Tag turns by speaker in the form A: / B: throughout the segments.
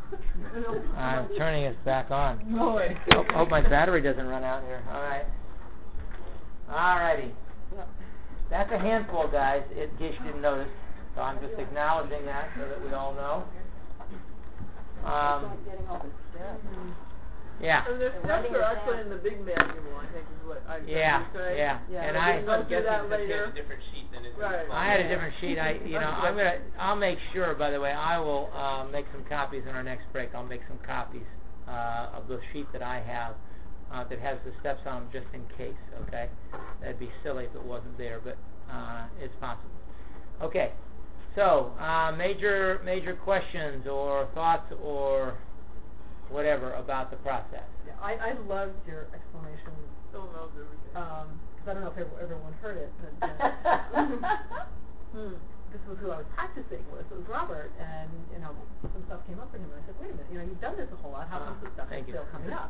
A: I'm turning it back on.
B: Really?
A: Hope my battery doesn't run out here. All right. All righty. That's a handful, guys, in case you didn't notice. So I'm just acknowledging that so that we all know. Yeah.
B: And the steps are actually in the big manual, I think is what I say.
A: Yeah. And I
B: do that later.
C: A different sheet than it's
B: Right.
A: I had a different sheet. I'll make sure, by the way, I will make some copies in our next break. I'll make some copies of the sheet that I have that has the steps on them just in case, okay? That'd be silly if it wasn't there, but it's possible. Okay. So, major questions or thoughts or whatever about the process.
D: Yeah, I loved your explanation.
B: Still knows everything.
D: Because I don't know if everyone heard it, but this was who I was practicing with. It was Robert, and some stuff came up for him, and I said, wait a minute, you've done this a whole lot. How come this stuff is still coming up?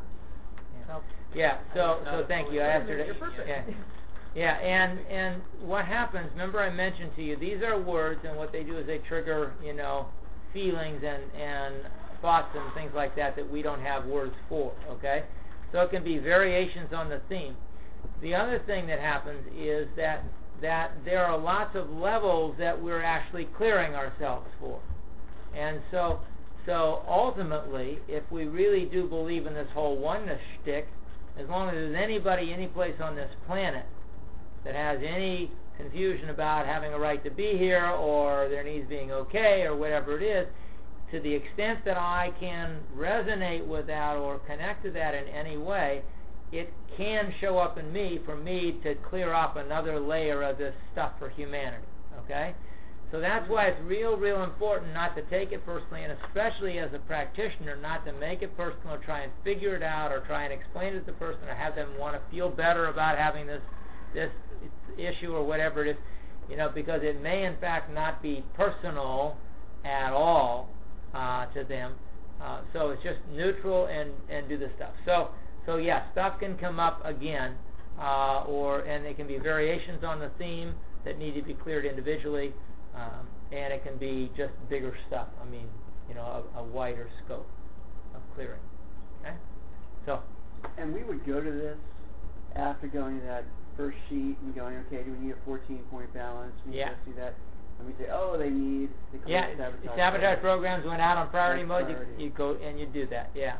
A: So thank you. I asked her to.
D: You're perfect.
A: Yeah, and what happens? Remember, I mentioned to you these are words, and what they do is they trigger, feelings and thoughts and things like that we don't have words for. Okay, so it can be variations on the theme. The other thing that happens is that there are lots of levels that we're actually clearing ourselves for, and so ultimately, if we really do believe in this whole oneness shtick, as long as there's anybody, any place on this planet that has any confusion about having a right to be here or their needs being okay or whatever it is, to the extent that I can resonate with that or connect to that in any way, it can show up in me for me to clear up another layer of this stuff for humanity. Okay? So that's why it's real important not to take it personally, and especially as a practitioner, not to make it personal or try and figure it out or try and explain it to the person or have them want to feel better about having this issue or whatever it is, because it may in fact not be personal at all to them. So it's just neutral and do the stuff. So yeah, stuff can come up again, and there can be variations on the theme that need to be cleared individually, and it can be just bigger stuff. I mean, a wider scope of clearing. Okay, so.
E: And we would go to this after going to that first sheet and going, okay, do we need a 14-point balance? We see that. And we say, they need the
A: sabotage programs went out on priority mode. You go and you do that. Yeah.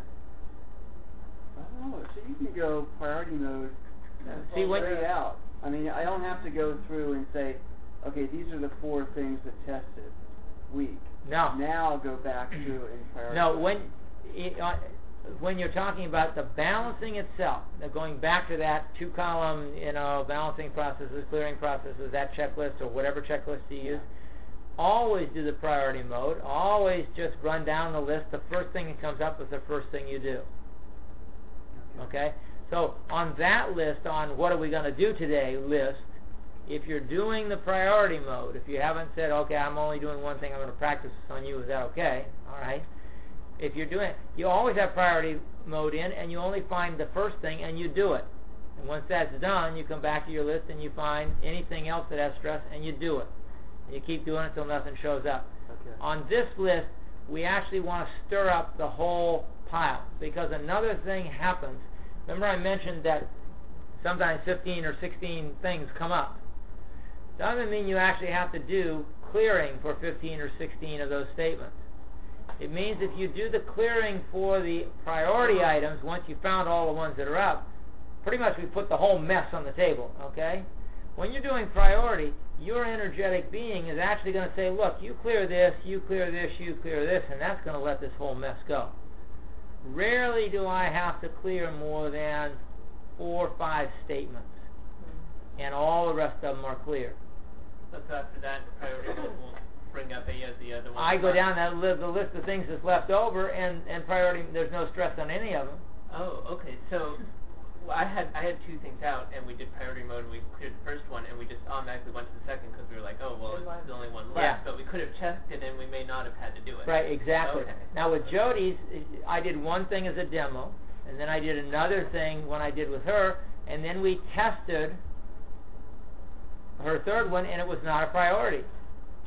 E: Oh, so you can go priority mode straight out. I mean, I don't have to go through and say, okay, these are the 4 things that tested week.
A: No.
E: Now I'll go back to in priority.
A: No, when you're talking about the balancing itself, going back to that 2-column, balancing processes, clearing processes, that checklist or whatever checklist you use, always do the priority mode. Always just run down the list. The first thing that comes up is the first thing you do. Okay? So on that list, on what are we going to do today list, if you're doing the priority mode, if you haven't said, okay, I'm only doing one thing, I'm going to practice this on you, is that okay? All right. If you're doing it, you always have priority mode in, and you only find the first thing, and you do it. And once that's done, you come back to your list, and you find anything else that has stress, and you do it. And you keep doing it until nothing shows up.
E: Okay.
A: On this list, we actually want to stir up the whole pile, because another thing happens. Remember I mentioned that sometimes 15 or 16 things come up. Doesn't mean you actually have to do clearing for 15 or 16 of those statements. It means if you do the clearing for the priority items, once you found all the ones that are up, pretty much we put the whole mess on the table, okay? When you're doing priority, your energetic being is actually going to say, look, you clear this, you clear this, you clear this, and that's going to let this whole mess go. Rarely do I have to clear more than 4 or 5 statements, and all the rest of them are clear.
C: So after that, priority will bring up the other one.
A: I go down the list of things that's left over, and priority, there's no stress on any of them.
C: Oh, okay. So I had 2 things out, and we did priority mode, and we cleared the first one, and we just automatically went to the second because we were like, oh, well, it's the only one left.
A: Yeah.
C: But we could have checked it, and we may not have had to do it.
A: Right, exactly.
C: Okay.
A: Now with Jody's, I did one thing as a demo, and then I did another thing when I did with her, and then we tested her third one, and it was not a priority.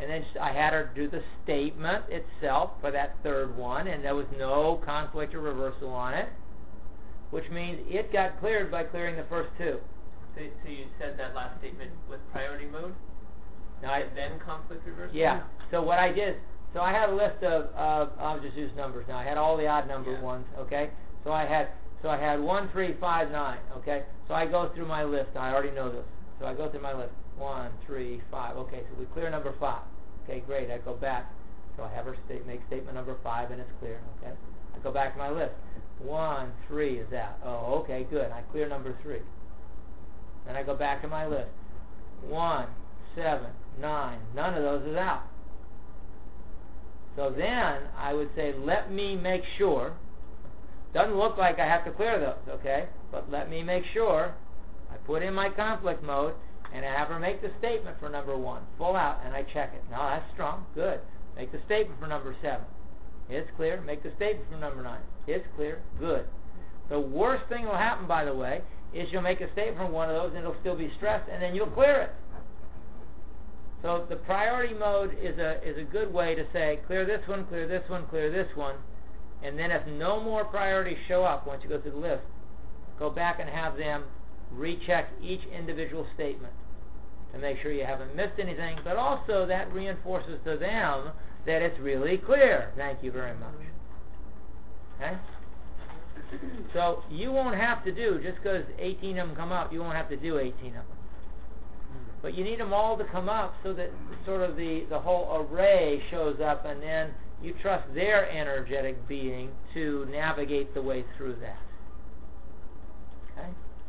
A: and then I had her do the statement itself for that third one, and there was no conflict or reversal on it, which means it got cleared by clearing the first two.
C: So you said that last statement with priority mode, and then conflict reversal?
A: Yeah. So what I did, so I had a list of I'll just use numbers now. I had all the odd number ones, okay? So I had 1, 3, 5, 9, okay? So I go through my list. I already know this. So I go through my list. 1, 3, 5. Okay, so we clear number 5. Okay, great. I go back. So I have her make statement number 5, and it's clear, okay? I go back to my list. 1, 3 is out. Oh, okay, good. I clear number 3. Then I go back to my list. 1, 7, 9. None of those is out. So then I would say, let me make sure. Doesn't look like I have to clear those, okay? But let me make sure. I put in my conflict mode, and I have her make the statement for number 1, full out, and I check it. No, that's strong. Good. Make the statement for number 7. It's clear. Make the statement for number 9. It's clear. Good. The worst thing will happen, by the way, is you'll make a statement for one of those, and it'll still be stressed, and then you'll clear it. So the priority mode is a good way to say, clear this one, clear this one, clear this one, and then if no more priorities show up once you go through the list, go back and have them recheck each individual statement to make sure you haven't missed anything, but also that reinforces to them that it's really clear. Thank you very much. Okay? So you won't have to do, just because 18 of them come up, you won't have to do 18 of them. But you need them all to come up so that sort of the whole array shows up, and then you trust their energetic being to navigate the way through that. Okay?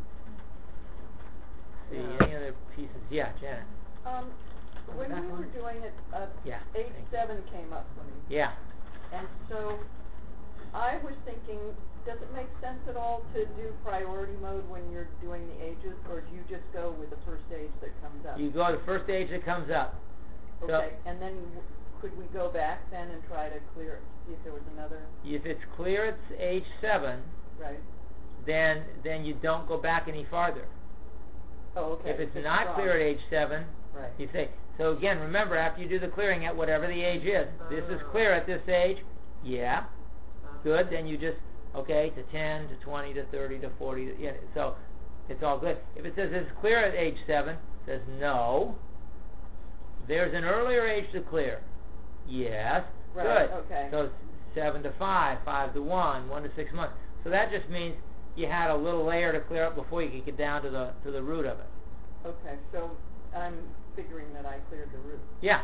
A: See, any other pieces? Yeah, Janet.
B: When we were doing it, age 7 came up for me.
A: Yeah.
B: And so I was thinking, does it make sense at all to do priority mode when you're doing the ages, or do you just go with the first age that comes up?
A: You go to the first age that comes up.
B: Okay, and then could we go back then and try to clear it, see if there was another?
A: If it's clear at age 7,
B: right,
A: then you don't go back any farther.
B: Oh, okay.
A: If it's not clear at age 7,
B: right,
A: you say, so again, remember, after you do the clearing at whatever the age is, this is clear at this age, yeah, good, then you just, okay, to 10, to 20, to 30, to 40, so it's all good. If it says it's clear at age 7, it says no, there's an earlier age to clear, yes,
B: right,
A: good,
B: okay.
A: So 7 to 5, 5 to 1, 1 to 6 months, so that just means you had a little layer to clear up before you could get down to the root of it.
B: Okay, so I'm figuring that I cleared the root.
A: Yeah,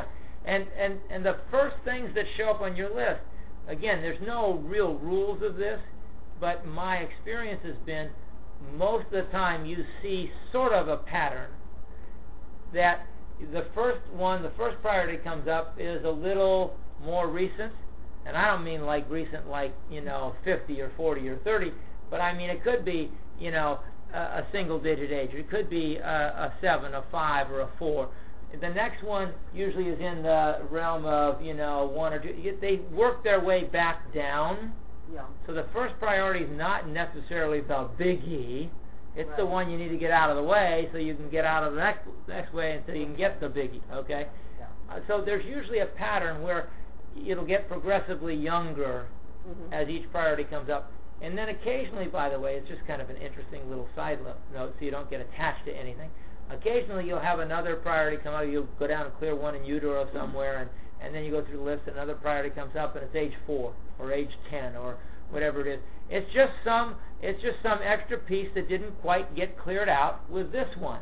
A: and the first things that show up on your list, again, there's no real rules of this, but my experience has been most of the time you see sort of a pattern that the first priority comes up is a little more recent, and I don't mean like recent like, 50 or 40 or 30, but I mean it could be, a single digit age. It could be a 7, a 5, or a 4. The next one usually is in the realm of, 1 or 2. They work their way back down.
B: Yeah.
A: So the first priority is not necessarily the biggie. It's the
B: Right.
A: one you need to get out of the way so you can get out of the next way until you can get the biggie, okay?
B: Yeah.
A: So there's usually a pattern where it'll get progressively younger as each priority comes up. And then occasionally, by the way, it's just kind of an interesting little side note so you don't get attached to anything. Occasionally you'll have another priority come up. You'll go down and clear one in utero somewhere, and then you go through the list and another priority comes up and it's age 4 or age 10 or whatever it is. It's just some extra piece that didn't quite get cleared out with this one.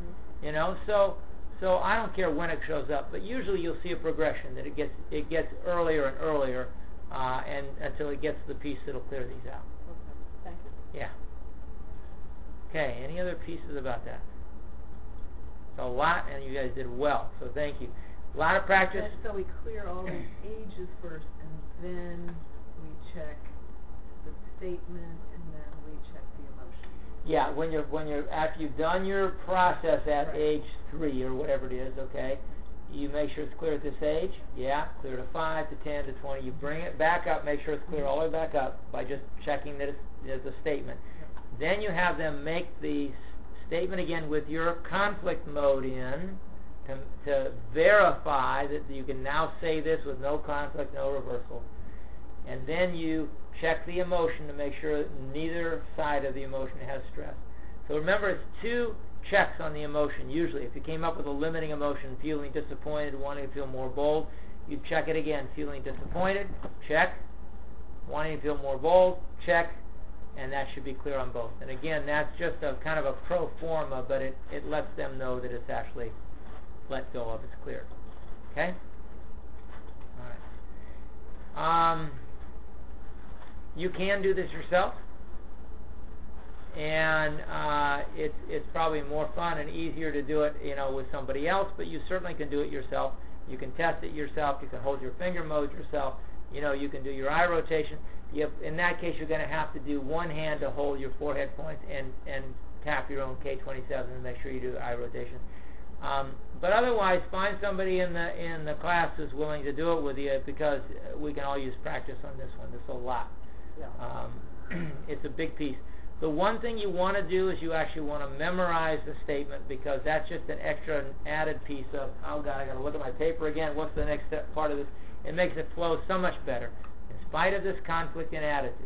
A: So I don't care when it shows up, but usually you'll see a progression that it gets earlier and earlier, and until it gets to the piece that'll clear these out.
B: Okay, thank you.
A: Yeah. Okay, any other pieces about that? It's a lot, and you guys did well, so thank you. A lot of practice.
D: And so we clear all the ages first, and then we check the statement, and then we check the emotion.
A: Yeah, when you're after you've done your process at
D: Right.
A: age 3 or whatever it is, okay, you make sure it's clear at this age. Yeah, clear to 5 to 10 to 20. You bring it back up, make sure it's clear all the way back up by just checking that it's a statement. Then you have them make the statement again with your conflict mode in to verify that you can now say this with no conflict, no reversal. And then you check the emotion to make sure that neither side of the emotion has stress. So remember, it's 2 checks on the emotion usually. If you came up with a limiting emotion, feeling disappointed, wanting to feel more bold, you check it again. Feeling disappointed, check. Wanting to feel more bold, check. And that should be clear on both. And again, that's just a kind of a pro forma, but it lets them know that it's actually let go of, it's clear. Okay? All right. You can do this yourself, and it's probably more fun and easier to do it, with somebody else, but you certainly can do it yourself. You can test it yourself. You can hold your finger mode yourself. You can do your eye rotation. In that case, you're going to have to do one hand to hold your forehead points and tap your own K27 and make sure you do eye rotation. But otherwise, find somebody in the class who's willing to do it with you, because we can all use practice on this one. There's a lot.
B: Yeah.
A: It's a big piece. The one thing you want to do is you actually want to memorize the statement, because that's just an extra added piece of, oh God, I got to look at my paper again. What's the next part of this? It makes it flow so much better. In spite of this conflict in attitude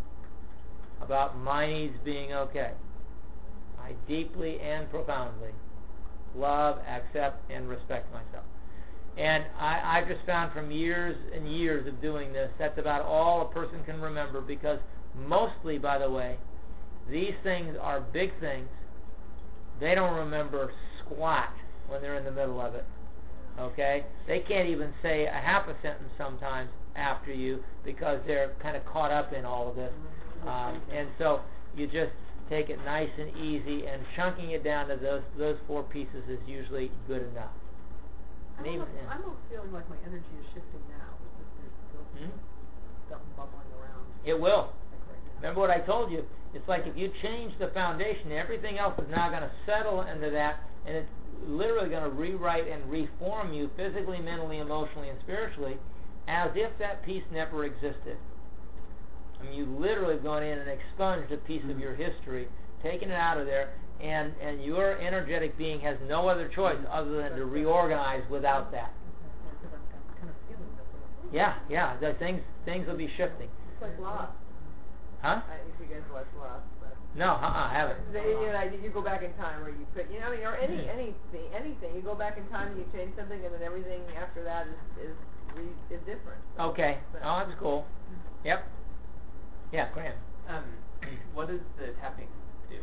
A: about my needs being okay, I deeply and profoundly love, accept, and respect myself. And I've just found from years and years of doing this, that's about all a person can remember, because mostly, by the way, these things are big things. They don't remember squat when they're in the middle of it. Okay? They can't even say a half a sentence sometimes after you, because they're kind of caught up in all of this. And so you just take it nice and easy, and chunking it down to those 4 pieces is usually good enough.
D: I'm almost feeling like my energy is shifting now. It's just something bubbling around.
A: It will.
D: Like right now.
A: Remember what I told you? It's like if you change the foundation, everything else is now going to settle into that, and it's literally going to rewrite and reform you physically, mentally, emotionally, and spiritually, as if that piece never existed. I mean, you literally have gone in and expunged a piece of your history, taken it out of there, and your energetic being has no other choice other than to reorganize without that.
D: Because I'm kind of feeling this.
A: Yeah. The things will be shifting.
F: It's like Lost.
A: Huh?
F: If you guys watch Lost, but
A: No, I haven't.
F: you go back in time, or you put, or anything. You go back in time and you change something, and then everything after that is different.
A: Okay. Oh, that's cool. Yep. Yeah, Graham.
C: What does the tapping do?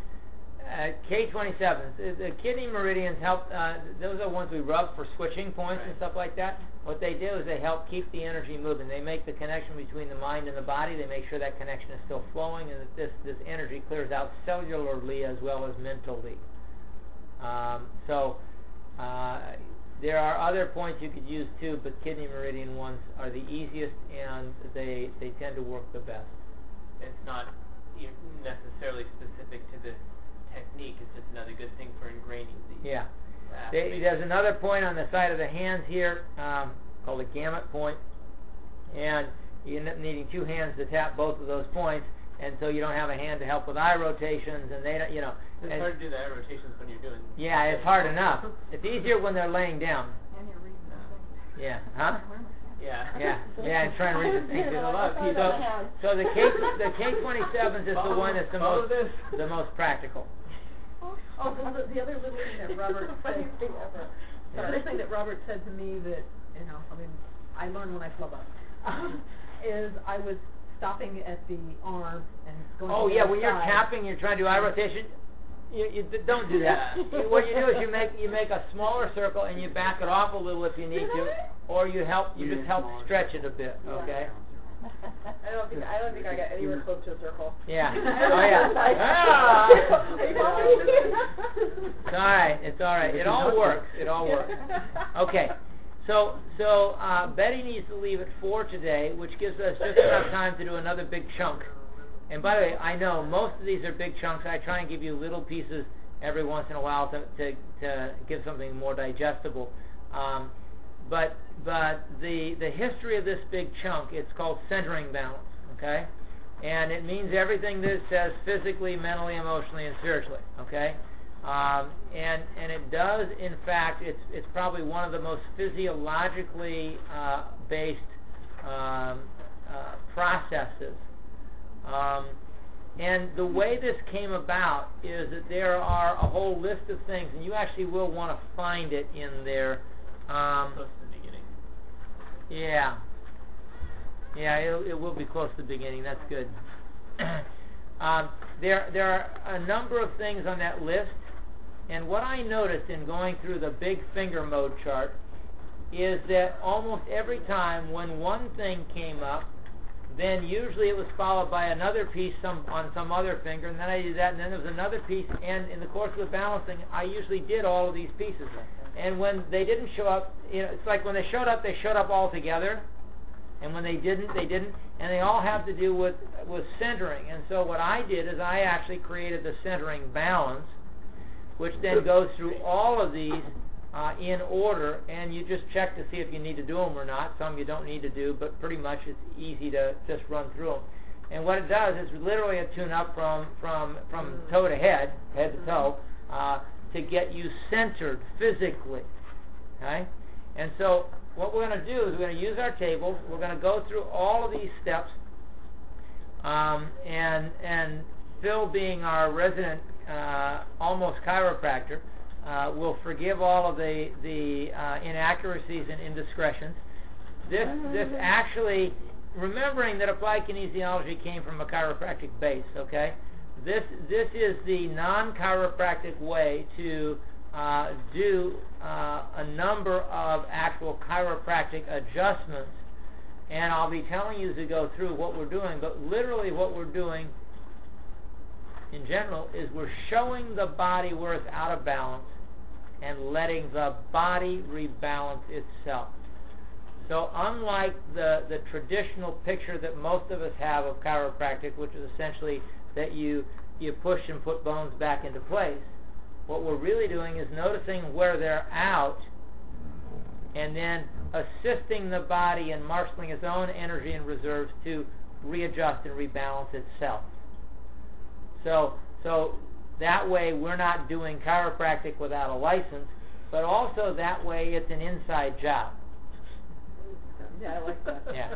A: K27s. The kidney meridians help. Those are ones we rub for switching points and stuff like that. What they do is they help keep the energy moving. They make the connection between the mind and the body. They make sure that connection is still flowing, and that this energy clears out cellularly as well as mentally. There are other points you could use too, but kidney meridian ones are the easiest, and they tend to work the best.
C: It's not necessarily specific to this technique. It's just another good thing for ingraining these.
A: Yeah. There's another point on the side of the hands here called a gamut point, and you end up needing 2 hands to tap both of those points, and so you don't have a hand to help with eye rotations, and they don't,
C: It's hard to do the eye rotations when you're doing.
A: Yeah, it's hard enough. It's easier when they're laying down.
B: And you're reading the thing.
A: Yeah. Huh?
C: Yeah.
A: Yeah, and trying to read the things. So the K27s is the one that's the most practical.
D: Oh, the other little thing that Robert said. The other thing that Robert said to me that I learned when I flub up, is I was stopping at the arm and going.
A: Oh
D: to the
A: yeah,
D: other
A: when you're
D: side.
A: tapping, you're trying to do eye rotation. You don't do that. What you do is you make a smaller circle and you back it off a little if you need to, or you just help stretch it a bit. Okay.
F: I don't think I got anywhere close to a circle.
A: Yeah. Oh yeah. It's all right. It all works. Okay. So Betty needs to leave at 4 today, which gives us just enough time to do another big chunk. And by the way, I know most of these are big chunks. I try and give you little pieces every once in a while to give something more digestible. But the history of this big chunk, it's called centering balance, okay? And it means everything that it says physically, mentally, emotionally, and spiritually, okay? And it does, in fact, it's probably one of the most physiologically based processes. And the way this came about is that there are a whole list of things, and you actually will want to find it in there.
C: Close to the beginning.
A: Yeah. Yeah, it will be close to the beginning. That's good. There are a number of things on that list, and what I noticed in going through the big finger mode chart is that almost every time when one thing came up, then usually it was followed by another piece on some other finger, and then I did that, and then there was another piece, and in the course of the balancing, I usually did all of these pieces. And when they didn't show up, it's like when they showed up all together, and when they didn't, and they all have to do with centering. And so what I did is I actually created the centering balance, which then goes through all of these in order, and you just check to see if you need to do them or not. Some you don't need to do, but pretty much it's easy to just run through them. And what it does is literally a tune-up from toe to head to toe, to get you centered physically. Okay? And so what we're going to do is we're going to use our tables. We're going to go through all of these steps, and Phil, being our resident almost chiropractor, will forgive all of the inaccuracies and indiscretions. This actually, remembering that applied kinesiology came from a chiropractic base, okay? This is the non-chiropractic way to do a number of actual chiropractic adjustments, and I'll be telling you as we go through what we're doing, but literally what we're doing in general is we're showing the body where it's out of balance and letting the body rebalance itself. So unlike the traditional picture that most of us have of chiropractic, which is essentially that you push and put bones back into place, what we're really doing is noticing where they're out and then assisting the body in marshaling its own energy and reserves to readjust and rebalance itself. So that way we're not doing chiropractic without a license, but also that way it's an inside job.
F: Yeah, I like that.
A: Yeah.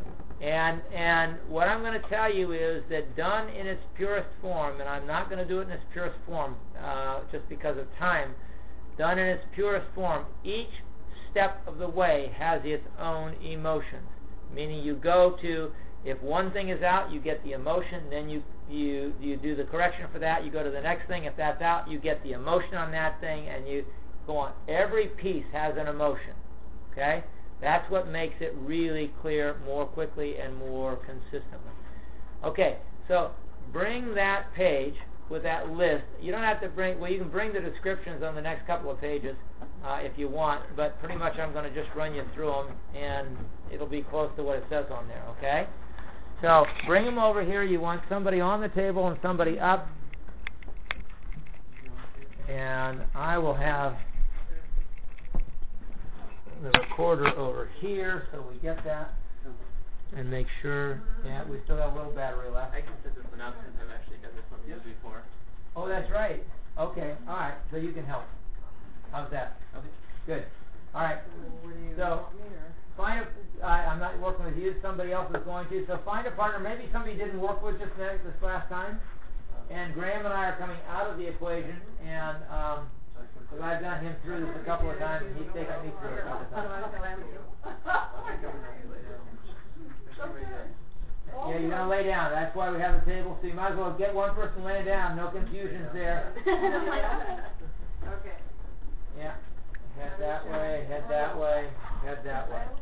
A: And what I'm going to tell you is that done in its purest form, and I'm not going to do it in its purest form just because of time, done in its purest form, each step of the way has its own emotions. Meaning you go to, if one thing is out, you get the emotion, then you do the correction for that, you go to the next thing, if that's out, you get the emotion on that thing, and you go on. Every piece has an emotion, okay? That's what makes it really clear more quickly and more consistently. Okay, so bring that page with that list. You don't have to bring, well, you can bring the descriptions on the next couple of pages if you want, but pretty much I'm going to just run you through them, and it'll be close to what it says on there, okay? So bring them over here. You want somebody on the table and somebody up, and I will have the recorder over here so we get that and make sure. Yeah, we still have a little battery left.
C: I can set this one up since I've actually done this one before.
A: Oh, that's right. Okay, all right. So you can help. How's that?
C: Okay.
A: Good. All right.
F: What do you
A: So
F: want me or?
A: find a. I'm not working with you. Somebody else is going to. So find a partner. Maybe somebody you didn't work with this last time. And Graham and I are coming out of the equation, and because I've done him through this a couple of times, and he's taken me through it a couple of times. Yeah, you're going to lay down. That's why we have a table. So you might as well get one person laying down. No confusions there.
F: Okay.
A: Yeah. Head that way, head that way, head that way.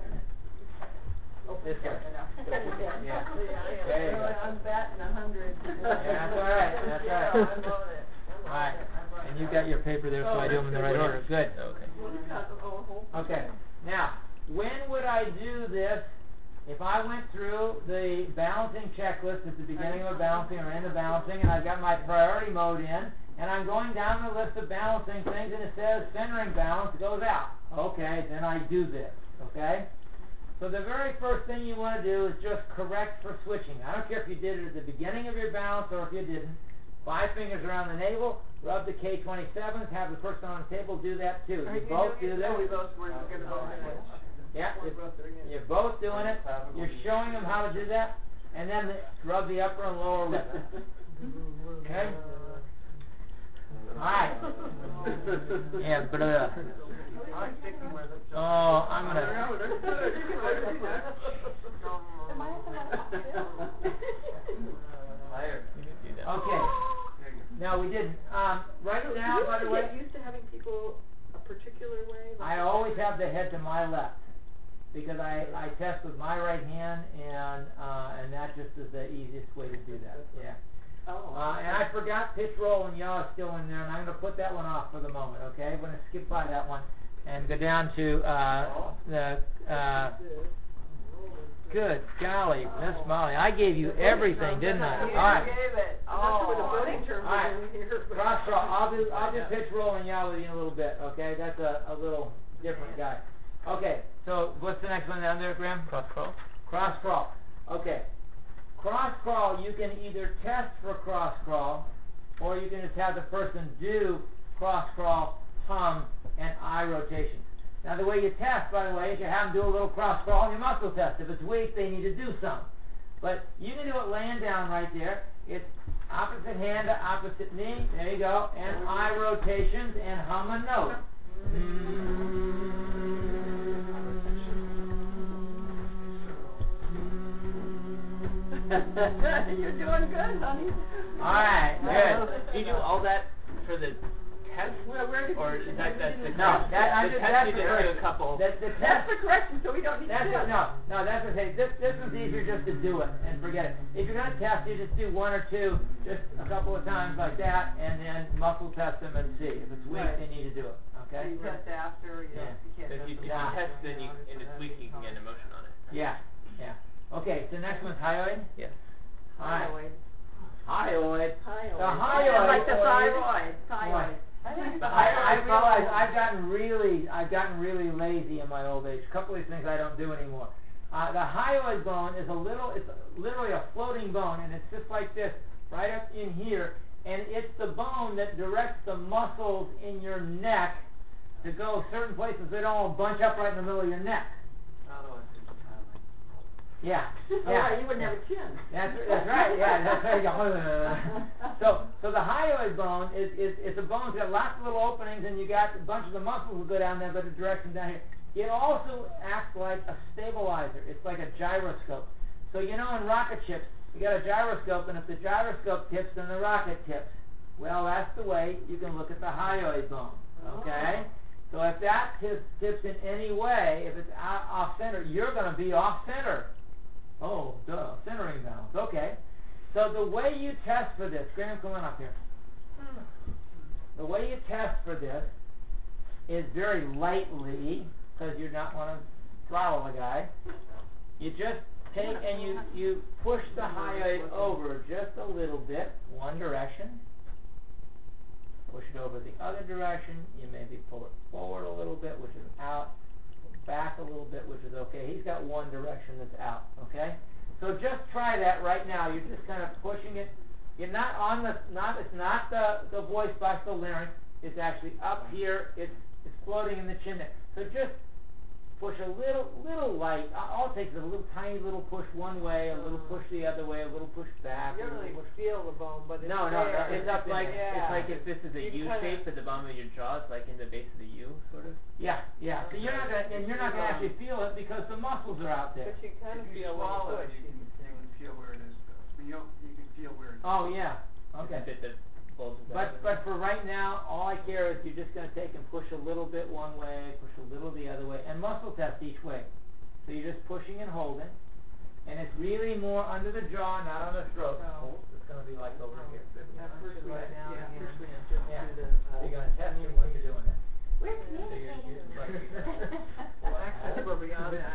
A: This way. Yeah. There you go.
F: I'm batting 100.
A: Yeah, that's all right. That's all right.
F: I'm loving it.
A: All right. And you've got your paper there, so I do them in the right order. Good.
C: Okay.
A: Okay. Now, when would I do this? If I went through the balancing checklist at the beginning of balancing or end of balancing, and I've got my priority mode in, and I'm going down the list of balancing things, and it says centering balance goes out. Okay, then I do this. Okay? So the very first thing you want to do is just correct for switching. I don't care if you did it at the beginning of your balance or if you didn't. 5 fingers around the navel, rub the K27s, have the person on the table do that too. You both do that. Yeah, you're both doing it. You're showing them how to do that, and then rub the upper and lower lip. Okay? Alright. Yeah, blah. Oh, I'm gonna. Okay. Now we did. Right now, by the way.
B: Get used to having people a particular way.
A: I always have the head to my left because I test with my right hand, and that just is the easiest way to do that. Yeah. And I forgot pitch, roll, and yaw is still in there, and I'm going to put that one off for the moment. Okay, I'm going to skip by that one and go down to the. Good golly, Miss Molly, I gave you everything, didn't I? All right.
B: That's where the voting terms
A: All right.
B: are in here.
A: Cross crawl. I'll do pitch, roll, and yaw with you in a little bit. Okay, that's a little different guy. Okay, so what's the next one down there, Graham?
C: Cross crawl.
A: Cross crawl. Okay. Cross crawl, you can either test for cross crawl, or you can just have the person do cross crawl, hum, and eye rotations. Now the way you test, by the way, is you have them do a little cross crawl and your muscle test. If it's weak, they need to do some. But you can do it laying down right there. It's opposite hand to opposite knee. There you go. And eye rotations and hum a note.
B: You're doing good, honey.
A: All right, good.
C: Do you do all that for the test, or is that's the
A: No, that I'm
C: the
A: just
C: test
A: that's
C: you
A: the
C: did
A: correction.
C: do a couple.
A: The
B: That's
A: test.
B: the correction, so we don't need to do it.
A: No, that's the thing. This one's easier just to do it and forget it. If you're going to test, you just do 1 or 2, just a couple of times like that, and then muscle test them and see. If it's weak,
B: Right.
A: then you need to do it. Okay?
B: You test after, you
A: Yeah.
B: can't
C: If you
A: Nah.
C: test, then you and it's weak, you can get an emotion on it.
A: Yeah. Okay, so next one's hyoid.
C: Yes.
A: All right.
E: Hyoid.
A: The hyoid.
B: Like the
A: or-
B: thyroid. Thyroid.
A: I realize I've gotten really lazy in my old age. A couple of these things I don't do anymore. The hyoid bone is it's literally a floating bone, and it's just like this, right up in here, and it's the bone that directs the muscles in your neck to go certain places. They don't all bunch up right in the middle of your neck. Yeah.
B: Oh, you wouldn't have a chin.
A: That's right. Yeah, that's right. So the hyoid bone it's a bone that's got lots of little openings, and you got a bunch of the muscles that go down there, but the direction down here. It also acts like a stabilizer. It's like a gyroscope. So in rocket ships, you got a gyroscope, and if the gyroscope tips, then the rocket tips. Well, that's the way you can look at the hyoid bone. Okay. So if that tips in any way, if it's off center, you're going to be off center. Oh, duh, centering balance. Okay. So the way you test for this, Graham, come on up here. The way you test for this is very lightly, because you not want to throttle the guy. You just take and you push the hyoid over just a little bit, one direction. Push it over the other direction. You maybe pull it forward a little bit, which is out. Back a little bit, which is okay. He's got one direction that's out, okay? So just try that right now. You're just kind of pushing it. You're not on it's not the voice box, the larynx. It's actually up here. It's floating in the chin there. So just push a little light. All it takes is a little tiny little push one way, a little push the other way, a little push back.
B: You don't really feel the bone, but it's
A: No,
B: there.
C: It's up like it's like if this is a
B: You
C: U
B: kinda-
C: shape at the bottom of your jaw, it's like in the base of the U, sort of.
A: Yeah. So you're not gonna actually feel it because the muscles are out there.
B: But you kind of feel when you push.
G: You can feel where it is. You can feel where it is.
A: Oh yeah. Okay.
C: It's a bit that bulges out.
A: But for right now, all I care is you're just going to take and push a little bit one way, push a little the other way, and muscle test each way. So you're just pushing and holding, and it's really more under the jaw, not on the throat. It's going to be like over here.
B: First we
A: Right
B: now,
A: yeah.
B: first we just
A: Yeah.
B: do the.
A: So you're going to test it while you're doing that.
H: We're
A: So
H: communicating.
B: Well, actually, we're beyond that.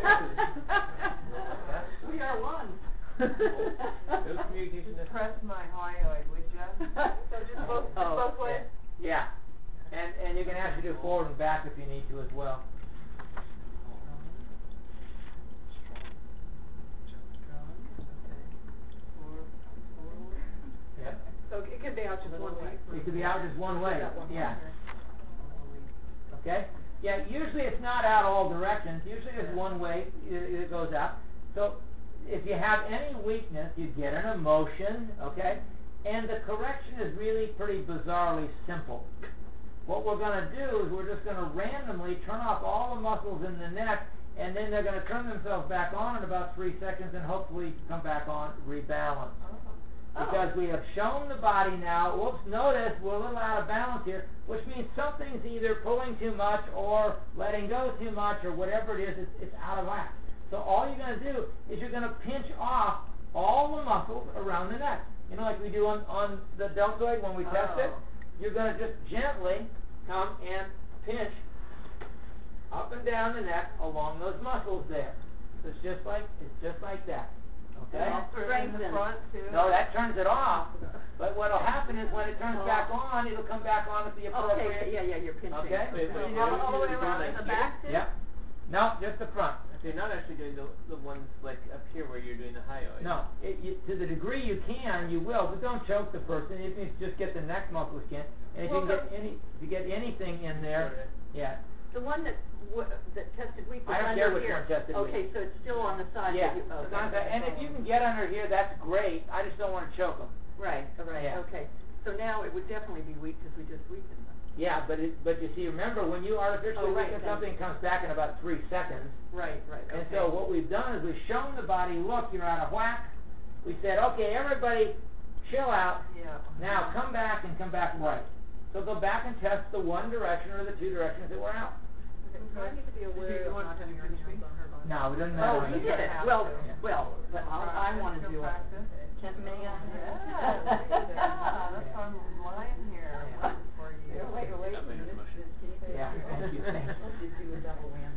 B: We are one.
C: Those communications.
F: Press my hyoid, would you?
B: So just both ways?
A: Yeah. And you can actually do forward and back if you need to as well. Yep.
B: So it can
D: out just one way.
A: It could be out just one way.
D: That one
A: Yeah.
D: way.
A: Okay? Yeah, usually it's not out all directions. Usually it's one way it goes out. So if you have any weakness, you get an emotion, okay? And the correction is really pretty bizarrely simple. What we're going to do is we're just going to randomly turn off all the muscles in the neck, and then they're going to turn themselves back on in about 3 seconds, and hopefully come back on, rebalance. Because we have shown the body now, whoops, notice we're a little out of balance here, which means something's either pulling too much or letting go too much or whatever it is, it's out of whack. So all you're going to do is you're going to pinch off all the muscles around the neck. You know, like we do on the deltoid when we test it? You're going to just gently come and pinch up and down the neck along those muscles there. So it's just like that. Okay?
F: In the front too.
A: No, that turns it off. But what'll happen is when it turns back on, it'll come back on at the appropriate.
B: Okay, yeah, you're pinching.
A: Okay?
F: All the way around in the back too?
A: Yep. No, just the front.
C: So you're not actually doing the ones like up here where you're doing the hyoid.
A: No, to the degree you can, you will, but don't choke the person. You can just get the neck muscles in, and if you get anything in there, yeah.
B: The one that tested weak was
A: I don't
B: under
A: care which
B: here.
A: one tested weak.
B: Okay, so it's still on the side.
A: Yeah,
B: that you,
A: and if you can get under here, that's great. I just don't want to choke them.
B: Right,
A: Yeah.
B: okay. So now it would definitely be weak because we just weakened them.
A: Yeah, but you see, remember when you artificially weaken something, it comes back in about 3 seconds.
B: Right, okay.
A: And so what we've done is we've shown the body, look, you're out of whack. We said, okay, everybody, chill out.
F: Yeah.
A: Now come back and come back right. So go back and test the one direction or the 2 directions that were out.
D: So I need to be aware of not having your hands on her body.
A: No, it doesn't matter.
B: Oh, you did it. Well, but I want to do it. Can may I?
F: Yeah, that's why I'm lying here waiting for you.
B: Wait.
A: Yeah, thank you.
B: Let's just do a double whammy.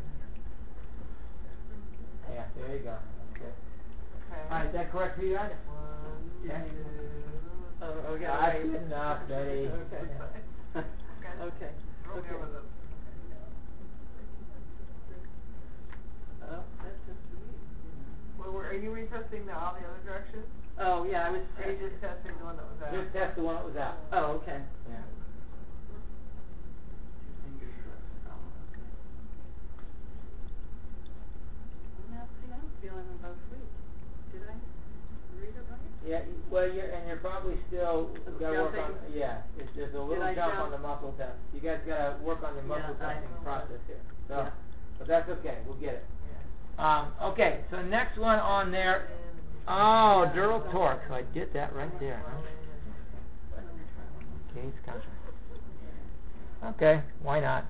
A: Yeah, there you go. That's good.
F: Okay.
A: All right, is that correct for you guys?
F: 1, 2.
A: Okay.
B: Oh, yeah.
A: That's good enough, Betty.
B: Okay.
A: Yeah.
B: Okay.
F: Okay.
B: Oh, that's just sweet.
F: Well, are you retesting all the other directions?
B: Oh, yeah, I was.
F: Or are you just testing the one that was out?
A: Just test the one that was out.
B: Oh, okay.
A: Yeah.
B: Now, see, I'm feeling them both weak. Did I read it right?
A: Yeah, well, you're probably still got to work on.
B: Jumping.
A: Yeah, it's just a little
B: I
A: jump
B: jump?
A: on the muscle test. You guys got to work on your muscle
B: Yeah, I
A: testing
B: know.
A: process here. So,
B: Yeah.
A: but that's okay. We'll get it. Okay, so next one on there. Oh, dural torque. So I did that right there. Huh? Okay, it's contrast. Okay, why not?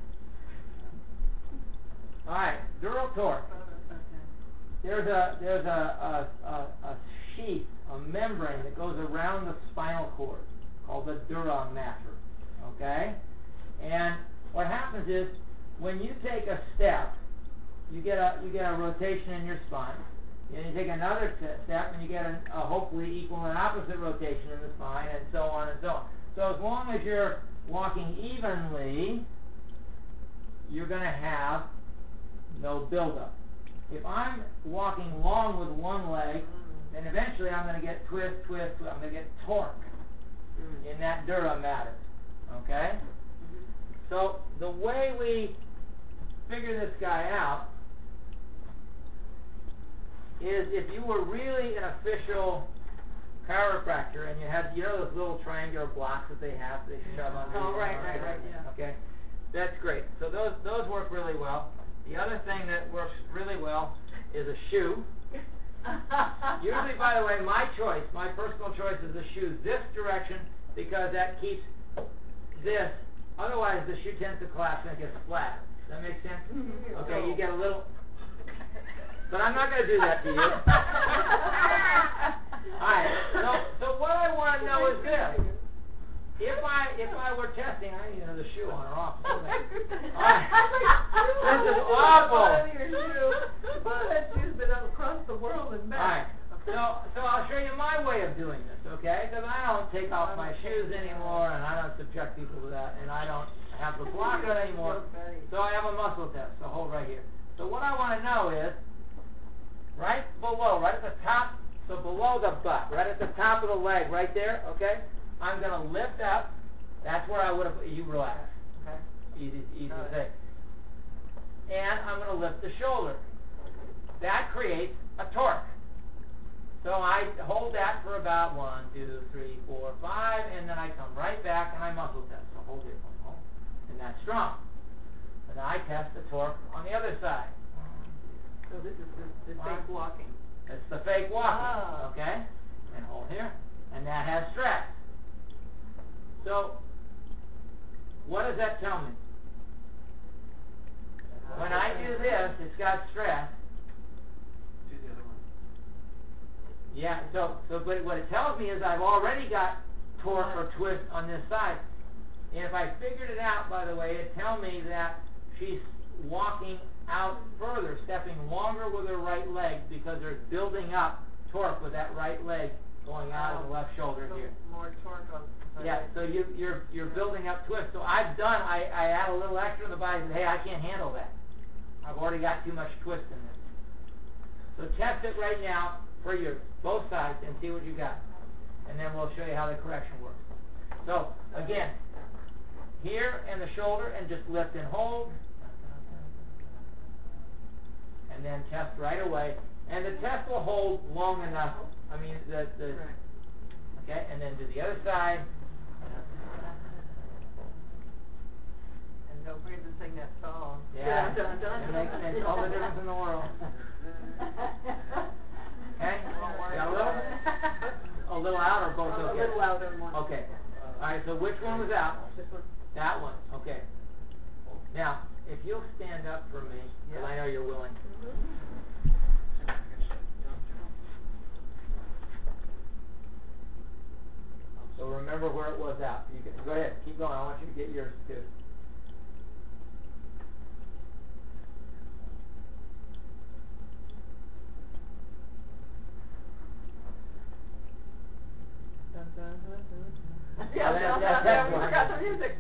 A: All right, dural torque. There's a sheath, a membrane that goes around the spinal cord called the dura mater. Okay, and what happens is when you take a step, you get a rotation in your spine. Then you take another step, and you get a hopefully equal and opposite rotation in the spine, and so on and so on. So as long as you're walking evenly, you're going to have no buildup. If I'm walking long with one leg, then eventually I'm going to get twist. I'm going to get torque in that dura mater. Okay? So the way we figure this guy out is if you were really an official chiropractor and you had, those little triangular blocks that they shove under.
B: Oh, right, yeah.
A: Okay, that's great. So those work really well. The other thing that works really well is a shoe. Usually, by the way, my personal choice is the shoe this direction because that keeps this. Otherwise, the shoe tends to collapse and it gets flat. Does that make sense? Okay, you get a little. But I'm not going to do that to you. Alright, so what I want to know is this. If I were testing, I need another shoe on or off. Alright. This is awful.
F: That shoe's been across the world and back.
A: Alright, so I'll show you my way of doing this, okay? Because I don't take off my shoes anymore, and I don't subject people to that, and I don't have the block on anymore. So I have a muscle test, so hold right here. So what I want to know is, right below, right at the top, so below the butt, right at the top of the leg, right there, okay? I'm going to lift up. That's where I would have, you relax.
F: Okay.
A: Easy to
F: Got
A: say.
F: it.
A: And I'm going to lift the shoulder. That creates a torque. So I hold that for about 1, 2, 3, 4, 5, and then I come right back and I muscle test. So hold it, and that's strong. And then I test the torque on the other side.
B: So this is the fake walking.
A: It's the fake walking,
F: Ah.
A: okay? And hold here. And that has stress. So, what does that tell me? When I do this, it's got stress.
G: Do the other one.
A: Yeah, but what it tells me is I've already got torque or twist on this side. And if I figured it out, by the way, it'd tell me that she's walking out further, stepping longer with her right leg because there's building up torque with that right leg going out of the left shoulder
F: So
A: here.
F: more torque on.
A: Yeah, so you're building up twist. So I add a little extra in the body and say, hey, I can't handle that. I've already got too much twist in this. So test it right now for your both sides and see what you got. And then we'll show you how the correction works. So again, here and the shoulder and just lift and hold. And then test right away. And the test will hold long enough. I mean, okay, and then to the other side.
F: And don't forget to sing that song.
A: Yeah,
B: Dun, dun, dun,
A: it makes
B: dun.
A: all the difference in the world. Okay, got a little? A little out or both okay?
B: A little louder than one.
A: Okay. All right, so which one was out?
B: This one.
A: That one, okay. Now, if you'll stand up for me, because I know you're willing. So remember where it was out. You can, go ahead, keep going. I want you to get yours too.
F: Dun, dun, dun, dun.
B: Yeah,
A: that's
B: we
A: one.
B: forgot the music.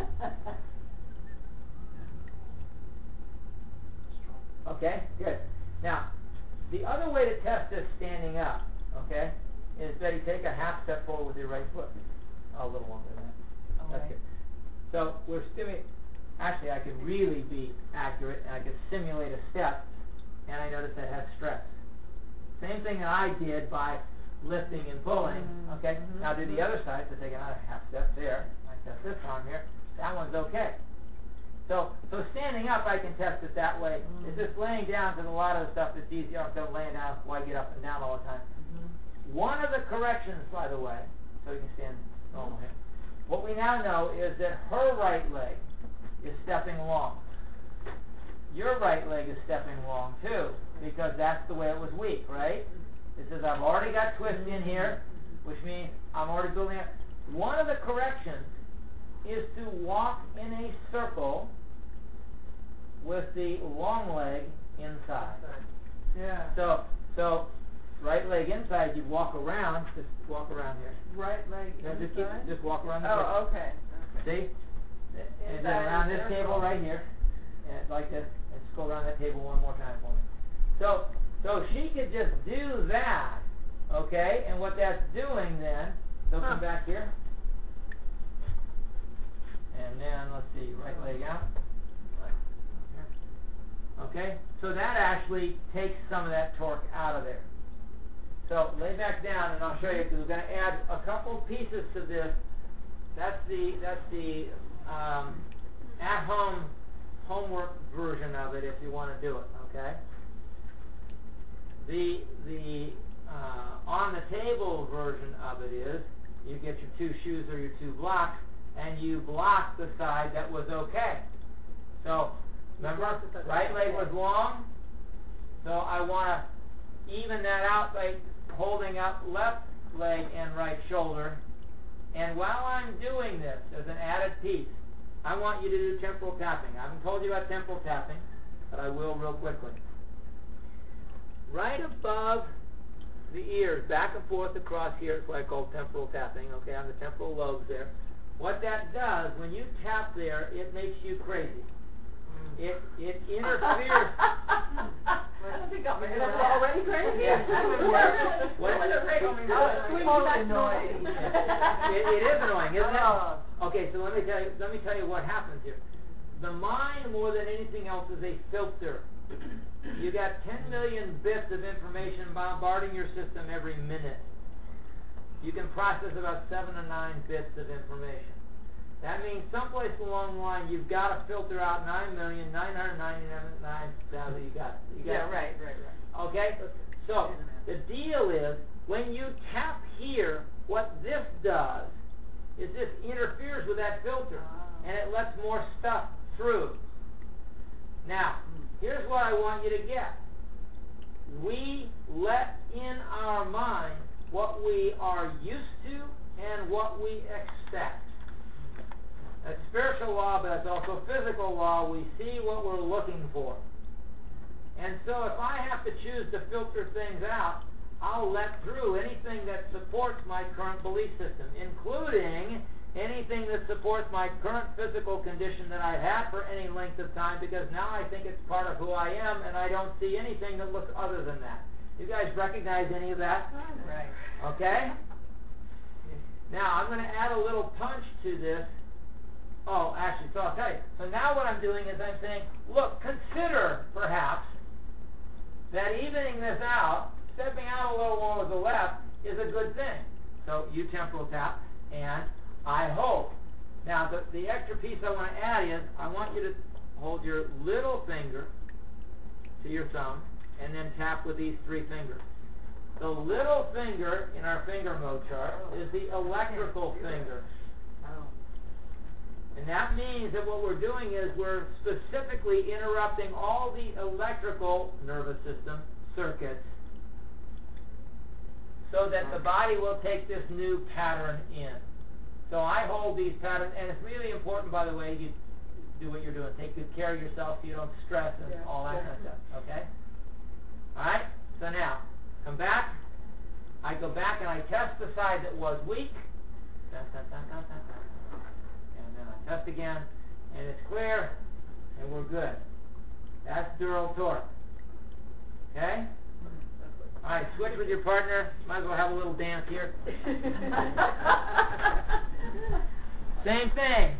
A: Okay, good. Now, the other way to test this standing up, okay, is that you take a half step forward with your right foot. Oh, a little longer than that. That's
F: Okay.
A: good. So we're stimulating. Actually, I can really be accurate, and I can simulate a step, and I notice that has stress. Same thing that I did by lifting and pulling. Okay. Now do the other side. So take another half step there. I test this arm here. That one's okay. So standing up, I can test it that way. It's just laying down, because a lot of the stuff that's easy. So laying down, why get up and down all the time? One of the corrections, by the way, so you can stand normal here. What we now know is that her right leg is stepping long. Your right leg is stepping long too, because that's the way it was weak, right? It says I've already got twist in here, which means I'm already building up. One of the corrections is to walk in a circle with the long leg inside.
F: Yeah.
A: So right leg inside, you walk around, just walk around here.
F: Right leg inside?
A: Just walk around the circle.
F: Oh, okay.
A: See? And then around this table right here, and like this, and just go around that table one more time for me. So she could just do that, okay? And what that's doing then, so come back here. And then, let's see, right leg out. Right here. Okay? So that actually takes some of that torque out of there. So lay back down, and I'll show you, because we're going to add a couple pieces to this. That's the at-home homework version of it if you want to do it, okay? The on the table version of it is you get your two shoes or your two blocks, and you block the side that was okay. So remember, right leg was long, so I want to even that out by holding up left leg and right shoulder. And while I'm doing this, as an added piece, I want you to do temporal tapping. I haven't told you about temporal tapping, but I will real quickly. Right above the ears, back and forth across here, is what I call temporal tapping, okay, on the temporal lobes there. What that does, when you tap there, it makes you crazy. It interferes.
D: think I'm
F: already crazy?
A: Yeah.
D: Totally annoying.
A: It is annoying, isn't it? Okay, so let me tell you what happens here. The mind, more than anything else, is a filter. You got 10 million bits of information bombarding your system every minute. You can process about 7 to 9 bits of information. That means someplace along the line you've got to filter out 9,999,000. You got
F: Yeah, right.
A: Okay? So the deal is, when you tap here, what this does is this interferes with that filter, and it lets more stuff through. Now, here's what I want you to get. We let in our mind what we are used to and what we expect. That's spiritual law, but that's also physical law. We see what we're looking for. And so if I have to choose to filter things out, I'll let through anything that supports my current belief system, including anything that supports my current physical condition that I've had for any length of time, because now I think it's part of who I am, and I don't see anything that looks other than that. You guys recognize any of that?
F: Right.
A: Okay? Now, I'm going to add a little punch to this. Oh, actually, so I'll tell you. So now what I'm doing is I'm saying, look, consider, perhaps, that evening this out, stepping out a little more to the left, is a good thing. So you temporal tap, and I hope. Now, the extra piece I want to add is, I want you to hold your little finger to your thumb, and then tap with these 3 fingers. The little finger in our finger mode chart is the electrical finger. And that means that what we're doing is we're specifically interrupting all the electrical nervous system circuits so that the body will take this new pattern in. So I hold these patterns, and it's really important, by the way, you do what you're doing. Take good care of yourself so you don't stress and all that kind of stuff. Okay? All right? So now, come back. I go back and I test the side that was weak. And then I test again, and it's clear, and we're good. That's dural torque. Okay? All right, switch with your partner. Might as well have a little dance here. Same thing.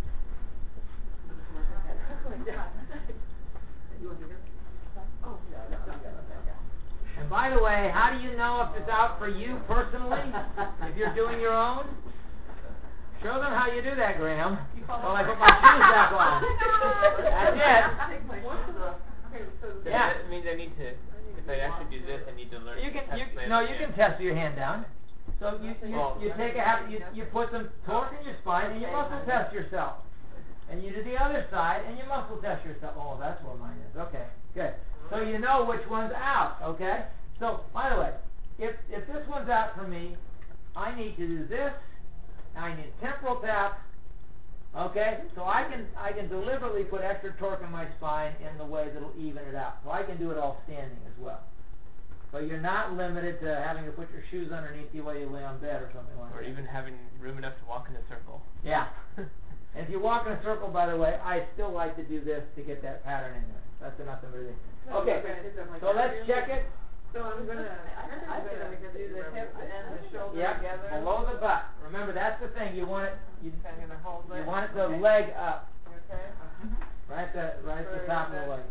A: And by the way, how do you know if it's out for you personally? If you're doing your own? Show them how you do that, Graham. Well, I put my shoes back on. That's it.
C: Yeah. That means I need to, if I actually do this, I need to learn
A: You
C: to
A: can,
C: test my
A: you can test your hand down. So you take you put some torque in your spine and you muscle test yourself. And you do the other side and you muscle test yourself. Oh, that's where mine is. Okay, good. So you know which one's out, okay? So, by the way, if this one's out for me, I need to do this. I need temporal tap, okay? So I can deliberately put extra torque in my spine in the way that'll even it out. So I can do it all standing as well. So you're not limited to having to put your shoes underneath you while you lay on bed or something like that.
C: Or even having room enough to walk in a circle.
A: Yeah. And if you walk in a circle, by the way, I still like to do this to get that pattern in there. That's enough of everything. Okay, so let's check it.
F: So I'm going to do the hip and the shoulder together.
A: Below the butt. Remember, that's the thing. You want it.
F: I'm going to hold it.
A: You want it the leg up.
F: Okay.
A: Right at the top of the leg.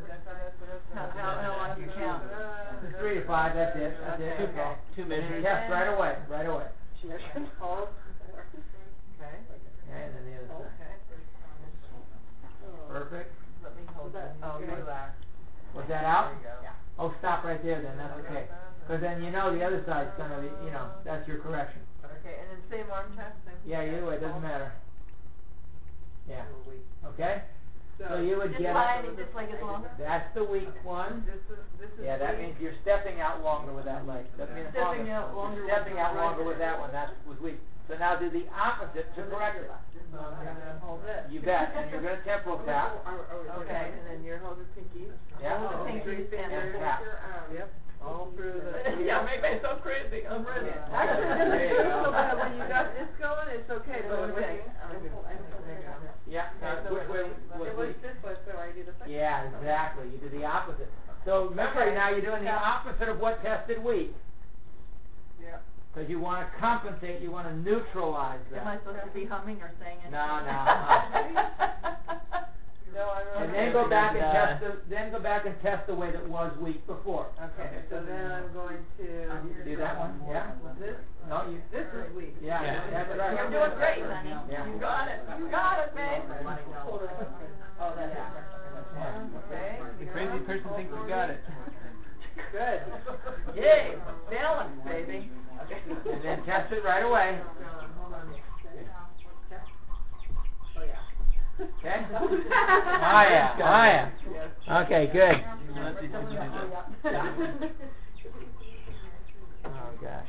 F: How long you count?
A: 3 to 5. That's it. That's it.
F: Okay, okay.
C: 2 measures.
A: Yes, right away. Right away.
F: Hold. Okay.
A: And then the other side.
F: Okay.
A: Perfect.
F: Let me hold that. Oh, relax.
A: Was that out?
F: There you go.
A: Oh, stop right there then. That's okay. Because then you know the other side's going to be, that's your correction.
F: Okay, and then same arm test?
A: Yeah, either way, it doesn't matter. Yeah. Okay? So you would get
D: This leg is longer?
A: That's the weak one.
F: This is
A: Yeah, that means you're stepping out longer with that leg. Doesn't mean it's
F: Stepping out longer
A: Stepping
F: with
A: out
F: the
A: longer
F: right
A: with that one. That was weak. So now do the opposite to correct it.
F: So I'm going to hold it.
A: You bet. And you're going to temporal tap.
F: Okay, and then you're holding pinkies.
A: Yeah.
F: Hold the pinkies
A: And tap.
F: Yep. All through the.
C: Yeah, make myself crazy. I'm ready.
F: Actually, it doesn't feel so bad when you got this going. It's okay, but
B: Okay.
A: Yeah. Now, which way was
B: It was
A: weak?
B: this way, so I do the second.
A: Yeah, exactly. You do the opposite. So remember,
F: Okay.
A: now you're doing the opposite of what tested weak.
F: Yeah.
A: Because you want to compensate, you want to neutralize that.
D: Am I supposed to be humming or saying it?
A: No.
F: No, I'm
A: And
F: okay.
A: then go back and test the way that was weak before.
F: Okay, so then I'm going to
A: Do that one, yeah.
F: This.
A: No, you.
F: This is weak.
A: Yeah, that's right.
D: You're doing great, honey.
A: Yeah.
D: You got it, babe.
F: Oh, that's it. Okay.
C: The crazy person thinks you got it.
A: Good.
D: Yay, balance, baby.
F: Okay.
A: And then test it right away.
F: Oh, yeah.
A: Okay? Oh yeah.
F: Yes.
A: Okay, good.
C: Let's see if we can do that.
A: Oh gosh.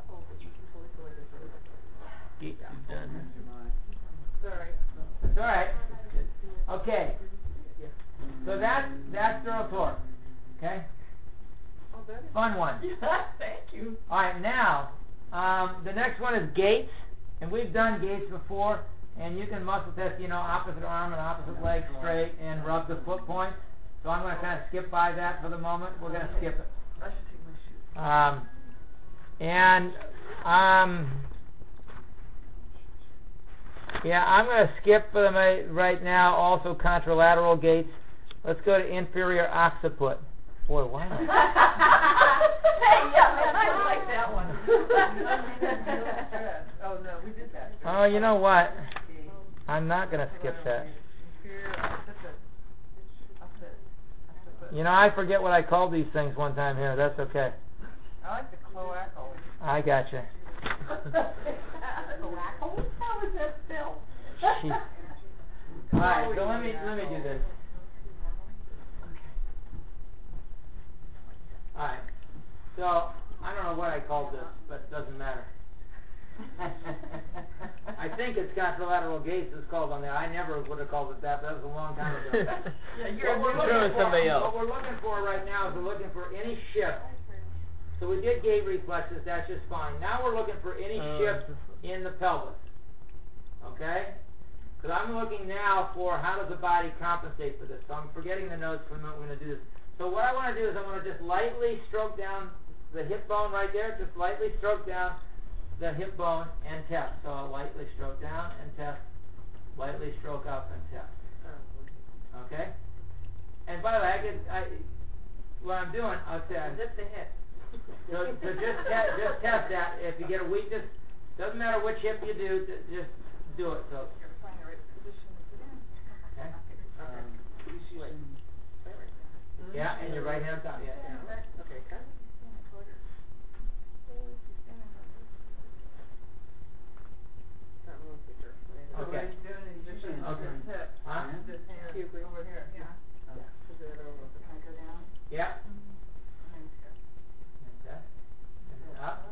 C: Gate is done.
F: Sorry.
A: It's all right. Okay. So that's Neurotor. Okay.
F: Oh, that is.
A: Fun one.
D: Thank you.
A: All right. Now, the next one is gates, and we've done gates before. And you can muscle test, opposite arm and opposite leg straight, and rub the foot points. So I'm going to kind of skip by that for the moment. We're going to skip it.
F: I should take my shoes.
A: I'm going to skip for them right now. Also, contralateral gates. Let's go to inferior occiput. Boy, wow.
D: Hey, yeah, man, I like that one.
F: Oh, no, we did that.
A: Oh, you know what? I'm not going to skip that. I forget what I called these things one time here. That's okay.
F: I like the cloacal.
A: I gotcha.
D: How is that spelled?
A: All right, so let me do this. All right. So I don't know what I called this, but it doesn't matter. I think it's contralateral gates is called on there. I never would have called it that. That was a long time ago.
C: You're with somebody else.
A: What we're looking for right now is we're looking for any shift. So we did gait reflexes. That's just fine. Now we're looking for any shift in the pelvis. Okay? Because I'm looking now for how does the body compensate for this. So I'm forgetting the notes for a minute. We're going to do this. So what I want to do is I want to just lightly stroke down the hip bone right there. Just lightly stroke down the hip bone and test. So I'll lightly stroke down and test. Lightly stroke up and test. Okay? And by the way, what I'm doing, I'll say,
F: Just the hip.
A: so just test that. If you get a weakness, doesn't matter which hip you do, just do it. So. Okay. Yeah, and your right hand on top. Yeah.
F: Okay, cut.
A: Okay. Okay. Huh?
F: Over here. Yeah.
A: Yeah. And test. And then up.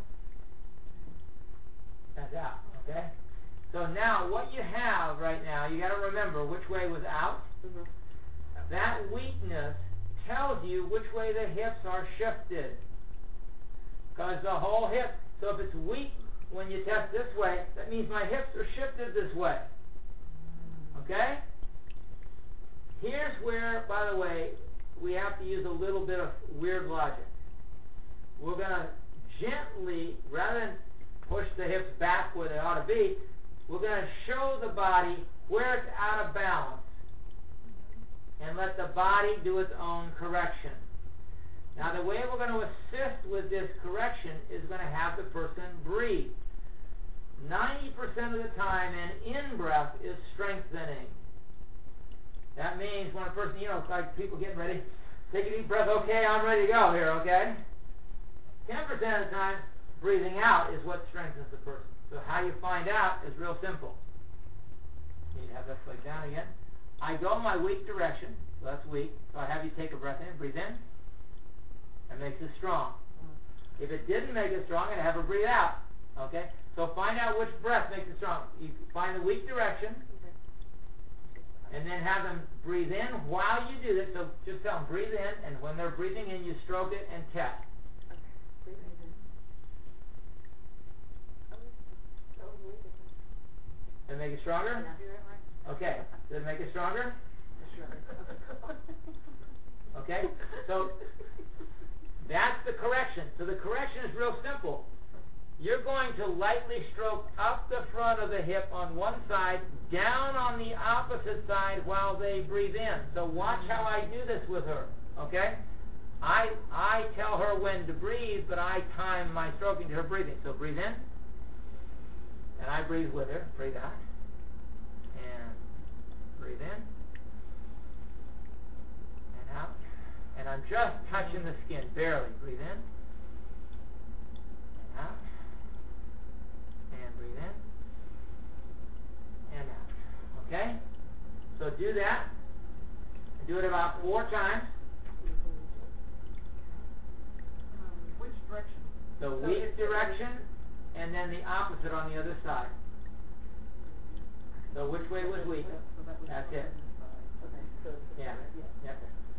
A: That's out. Okay. So now, what you have right now, you got to remember which way was out.
F: Mm-hmm.
A: That weakness tells you which way the hips are shifted. Because the whole hip, so if it's weak when you test this way, that means my hips are shifted this way. Okay? Here's where, by the way, we have to use a little bit of weird logic. We're going to gently, rather than push the hips back where they ought to be, we're going to show the body where it's out of balance and let the body do its own correction. Now, the way we're going to assist with this correction is going to have the person breathe. 90% of the time, an in-breath is strengthening. That means when a person, it's like people getting ready, take a deep breath, okay, I'm ready to go here, okay? 10% of the time, breathing out is what strengthens the person. So how you find out is real simple. You need to have that slide down again. I go my weak direction, so that's weak. So I have you take a breath in, breathe in. That makes it strong. If it didn't make it strong, I'd have her breathe out. Okay? So find out which breath makes it strong. You find the weak direction, and then have them breathe in while you do this. So just tell them, breathe in, and when they're breathing in, you stroke it and test. Did it make it stronger? Okay. Did it make it stronger? Okay? So that's the correction. So the correction is real simple. You're going to lightly stroke up the front of the hip on one side, down on the opposite side while they breathe in. So watch how I do this with her. Okay? I tell her when to breathe, but I time my stroking to her breathing. So breathe in, and I breathe with her. Breathe out, and breathe in, and out. And I'm just touching the skin, barely. Breathe in, and out, and breathe in, and out. Okay? So do that. Do it about 4 times.
F: Which direction?
A: The weak direction, and then the opposite on the other side. So which way was weak? That's it.
F: Okay, so.
A: Yeah. Yep.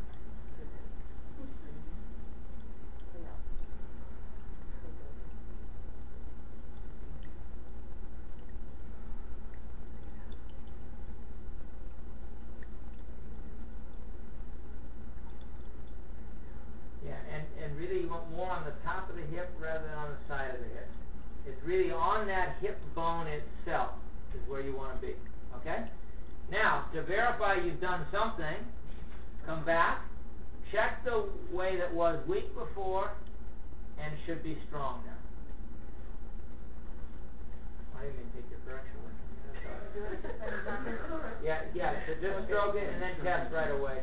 A: Yeah, and really you want more on the top of the hip rather than on the side of the hip. It's really on that hip bone itself is where you want to be. Okay? Now, to verify you've done something, come back, check the way that was weak before, and should be strong now. I didn't mean to take your correction away from you. Yeah, so just stroke it and then test right away.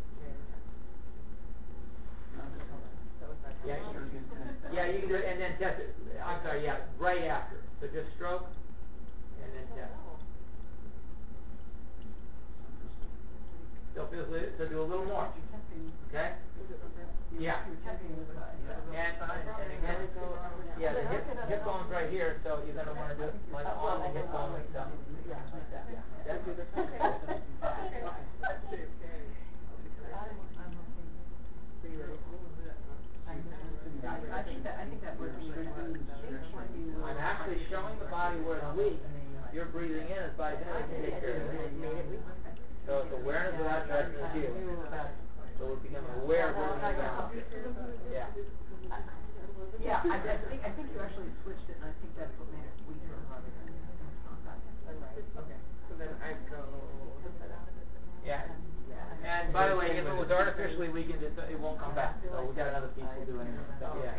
A: Yeah, you can do it and then test it. I'm sorry, yeah, right after. So just stroke and then test. Still feels weird, so do a little more. Okay? Yeah. And again, yeah, the hip bone's right here, so you're going to want to do it like on the hip bone itself. Like that.
D: I think that works.
A: I'm actually showing the body where it's weak. You're breathing in as body can take care of it. So it's awareness without judgment is healing. So we're becoming aware of where we're down. Yeah.
D: Yeah, I think you actually switched it, and I think that's what made it weaker rather than stronger.
F: Okay, so then I go.
A: Yeah. And by the way, if it was artificially weakened, it won't come back. So we got another piece we'll do anyway. So yeah.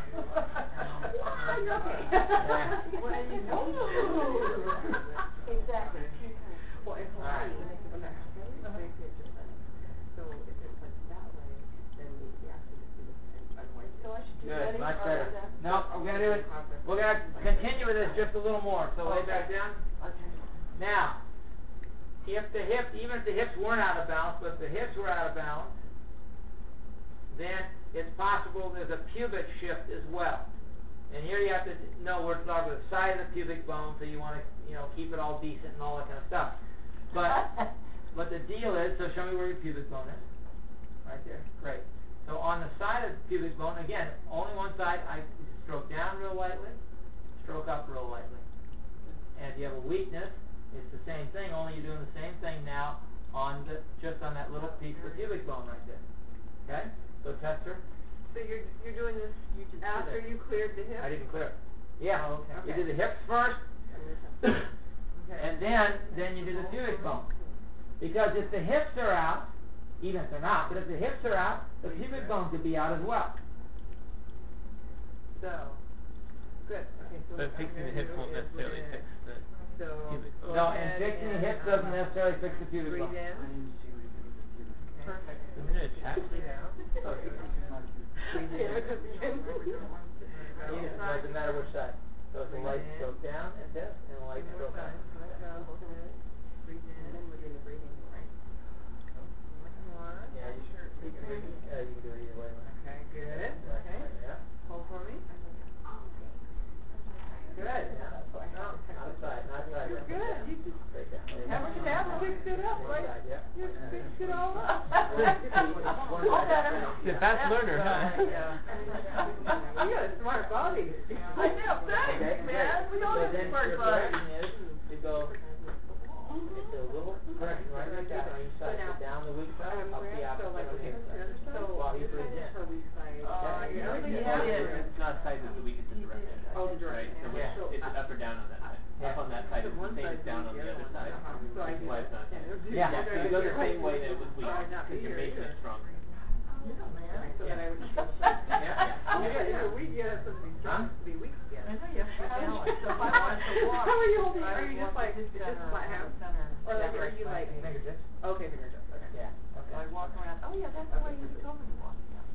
F: Exactly. Well, it's
A: All right.
F: So if it's like that way, then we actually just do this otherwise. So I should do
A: Good, much better. No, we're gonna do it. We're gonna continue with this just a little more. So lay back down.
F: Okay.
A: Now, if the hip, even if the hips weren't out of balance, but if the hips were out of balance, then it's possible there's a pubic shift as well. And here you have to know we're talking about the side of the pubic bone, so you want to, keep it all decent and all that kind of stuff. But the deal is, so show me where your pubic bone is. Right there. Great. So on the side of the pubic bone, again, only one side, I stroke down real lightly, stroke up real lightly. And if you have a weakness, it's the same thing, only you're doing the same thing now on just on that little piece of the pubic bone right there. Okay? So test her.
F: So you're doing this after you cleared the hip?
A: I didn't clear it. Yeah.
F: Oh, okay.
A: You do the hips first, and then you do the pubic bone. Because if the hips are out, even if they're not, but if the hips are out, the pubic bone could be out as well.
F: So, good. Okay, so
C: But fixing the hips won't necessarily fix the pubic bone.
A: No, and fixing the hips doesn't necessarily fix the pubic bone.
F: Breathe in. Perfect.
C: Isn't it a chat?
F: Breathe out. Breathe in.
A: It doesn't matter which side. So it's a light stroke down and test, and a light stroke up.
F: Breathe in. And then we're doing the breathing, right?
A: Yeah, you can do it either way.
F: Okay, good. Okay.
A: Yeah.
F: Hold for me. Good.
A: Outside, not sideways.
F: You're good. You just
A: Straight down.
F: haven't fixed it up, right?
A: Outside, yeah.
F: You fixed it all up.
C: He's a fast learner, huh?
F: Yeah. You got a smart body. I know, thanks, man. We all have smart bodies.
A: To go, it's a little correction right like that on each side. So down the weak side, up the opposite on the other side. Yeah.
C: up on that side, it's the same as down on the other side.
F: So I
C: That's
F: do
C: why it's not.
A: Yeah.
C: So you go the same way that it was weak,
F: I'd not be
C: because you're
F: here
C: making
F: either.
C: it stronger.
F: So then I would just go. You have something to be strong to be weak again.
D: I know you have to be balanced, so if I wanted to walk.
F: How are you holding,
D: I
F: are you
D: would
F: just
D: walk
F: like,
D: to
F: just
D: center,
F: flat hands?
D: center.
F: Or like, are you like,
A: fingertips?
F: okay, fingertips, okay.
A: Yeah.
D: So I walk around, oh yeah, that's the way you told me to walk,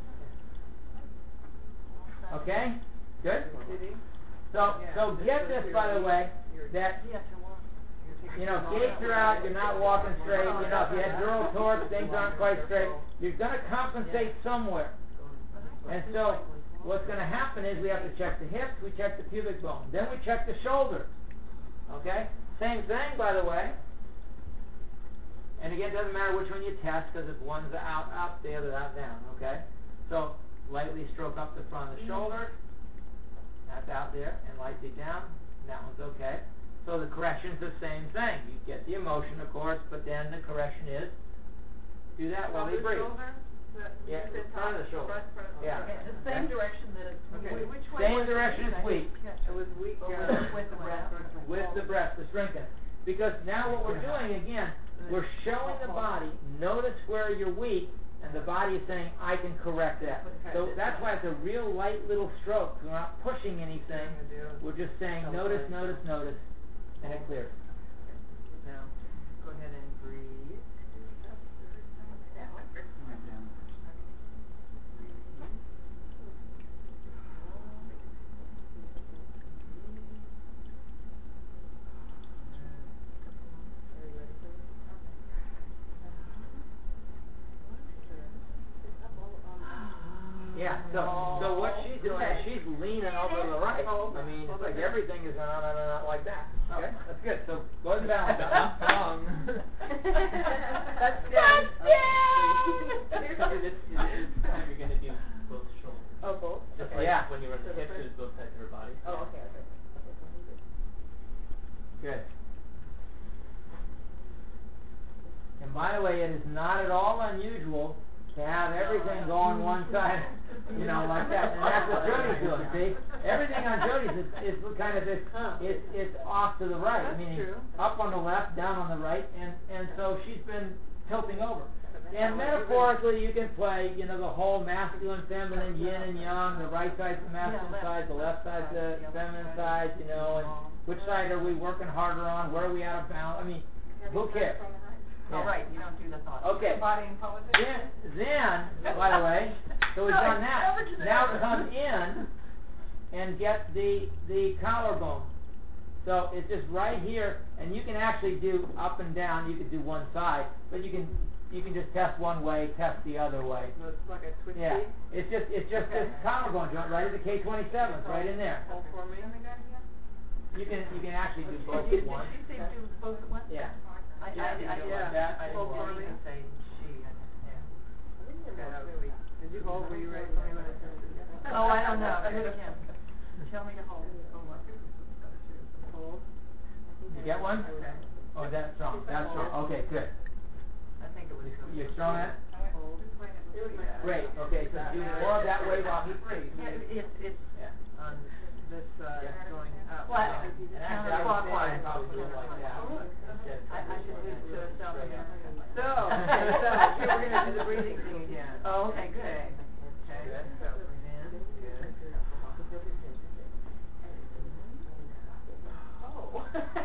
D: yeah.
A: Okay? Good?
F: Did he?
A: So get this, by the way, that,
D: You have to walk.
A: gates are out, you're not walking straight, if you had dural torque, things aren't quite straight, you're gonna compensate somewhere. And so, what's gonna happen is we have to check the hips, we check the pubic bone, then we check the shoulders. Okay? Same thing, by the way. And again, it doesn't matter which one you test, because if one's out, up, the other's out, down, okay? So, lightly stroke up the front of the shoulder, that's out there, and lightly down, that one's okay. So the correction's the same thing. You get the emotion, of course, but then the correction is, do that while you breathe. Yeah, front of the shoulder. Yeah.
D: The same direction that it's,
F: Okay.
D: which way?
A: Same
D: was it?
A: direction as weak.
F: It was weak,
D: Or with the breath.
A: With the breath, the strengthening. Because now what we're doing, again, we're showing the body, notice where you're weak, and the body is saying, I can correct that. So that's why it's a real light little stroke. We're not pushing anything. We're just saying, notice, notice, notice, and it clears.
F: Now, go ahead and breathe.
A: Yeah, so what she's doing is she's leaning over to the right. I mean, it's like everything is not like that. Okay, that's good. So go ahead and balance that.
F: That's down.
C: This time you're going to do both shoulders.
F: Oh, both?
C: Just
F: Okay.
C: like when you run the hips, it's both sides of your body.
F: Oh, okay.
A: Good. And by the way, it is not at all unusual to have everything go on one side, like that. And that's what Jody's doing, see? Everything on Jody's is kind of this, it's off to the right. Meaning up on the left, down on the right, and so she's been tilting over. And metaphorically, you can play, the whole masculine, feminine, yin and yang, the right side's the masculine side, the left side's the feminine side, and which side are we working harder on, where are we out of balance? I mean, who cares?
D: Oh, right, you don't do the thought.
A: Okay.
D: Body and politics.
A: Then, by the way, so we've done that. Now come in and get the collarbone. So it's just right here, and you can actually do up and down. You could do one side, but you can just test one way, test the other way.
F: So it's like a twisty?
A: Yeah, it's just this collarbone joint right at the K27, right in there.
F: Hold for me.
A: You can actually do both
D: Did
A: at once.
D: she say do both at once?
A: Yeah.
D: I didn't
A: like that.
D: I
F: Hold for me.
D: didn't say she.
F: Did you hold? Were you ready for me when I said it?
D: Oh, I don't know. Do it again. Tell me to hold.
F: Hold.
A: You get one?
F: Okay.
A: Oh, that's strong. That's strong. Okay, good.
D: I think it was.
A: You're strong at it?
F: Hold.
A: Great. Okay, so do more of that way while he breathes.
D: Yeah, it's
A: Yeah.
F: On this side, going up.
D: flat.
A: And actually, I would say I'd probably do it like that.
D: I should do it to South America.
F: So, here we're going to do the breathing thing again.
D: Oh, okay, good.
F: Okay, so breathe in. Good. Oh.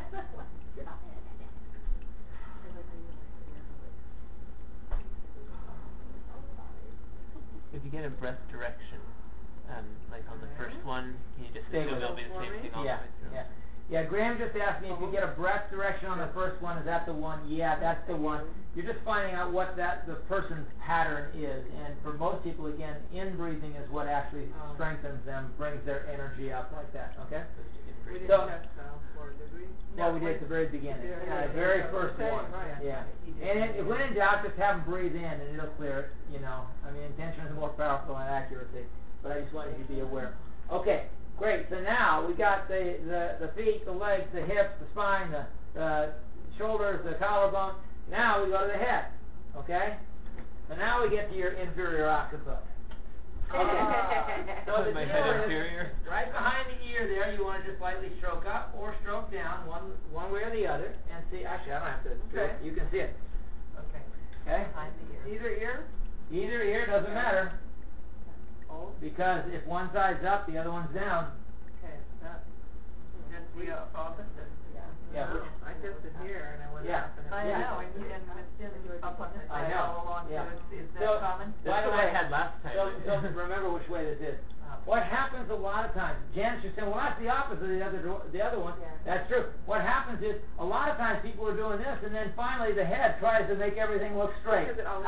C: If you get a breath direction, like on the first one, can you just
A: Stay
C: assume
A: with
C: it'll be
A: it.
C: the same thing all
A: Yeah,
C: the way through?
A: yeah. Yeah, Graham just asked me if you get a breath direction on the first one, is that the one? Yeah, that's the one. You're just finding out what the person's pattern is. And for most people, again, in-breathing is what actually strengthens them, brings their energy up like that, okay?
F: We didn't
A: So-
F: test for, did we?
A: Yeah, we did at the very beginning.
F: Yeah,
A: The very
F: yeah.
A: first
F: Okay,
A: one.
F: right.
A: Yeah. And when in doubt, just have them breathe in and it'll clear it, I mean, intention is more powerful than accuracy. But I just wanted you to be aware. Okay, great. So now we got the feet, the legs, the hips, the spine, the shoulders, the collarbone. Now we go to the head. Okay? So now we get to your inferior occiput. Okay. So the
C: My
A: deal
C: head
A: is,
C: inferior.
A: right behind the ear there, you want to just slightly stroke up or stroke down, one way or the other, and see. Actually, I don't have to do it. You can see it.
F: Okay.
A: Okay.
D: Behind the ear.
F: Either ear?
A: Either ear doesn't matter
F: Oh,
A: because if one side's up, the other one's down.
F: okay, that,
C: Just the opposite.
A: Yeah.
F: no, I tested here and I went
A: Yeah.
F: up and it
D: I
F: was-
D: know, and you and it's been up on this
A: I
D: side
A: know.
D: all along,
A: Yeah.
D: so is
A: So-
D: that common?
A: By
C: That's
A: the
C: what I
A: way,
C: had last time.
A: So remember which way this is. What happens a lot of times, Janice, you're saying, well, that's the opposite of the other one.
D: Yeah.
A: That's true. What happens is, a lot of times people are doing this, and then finally the head tries to make everything look straight.
F: Because it always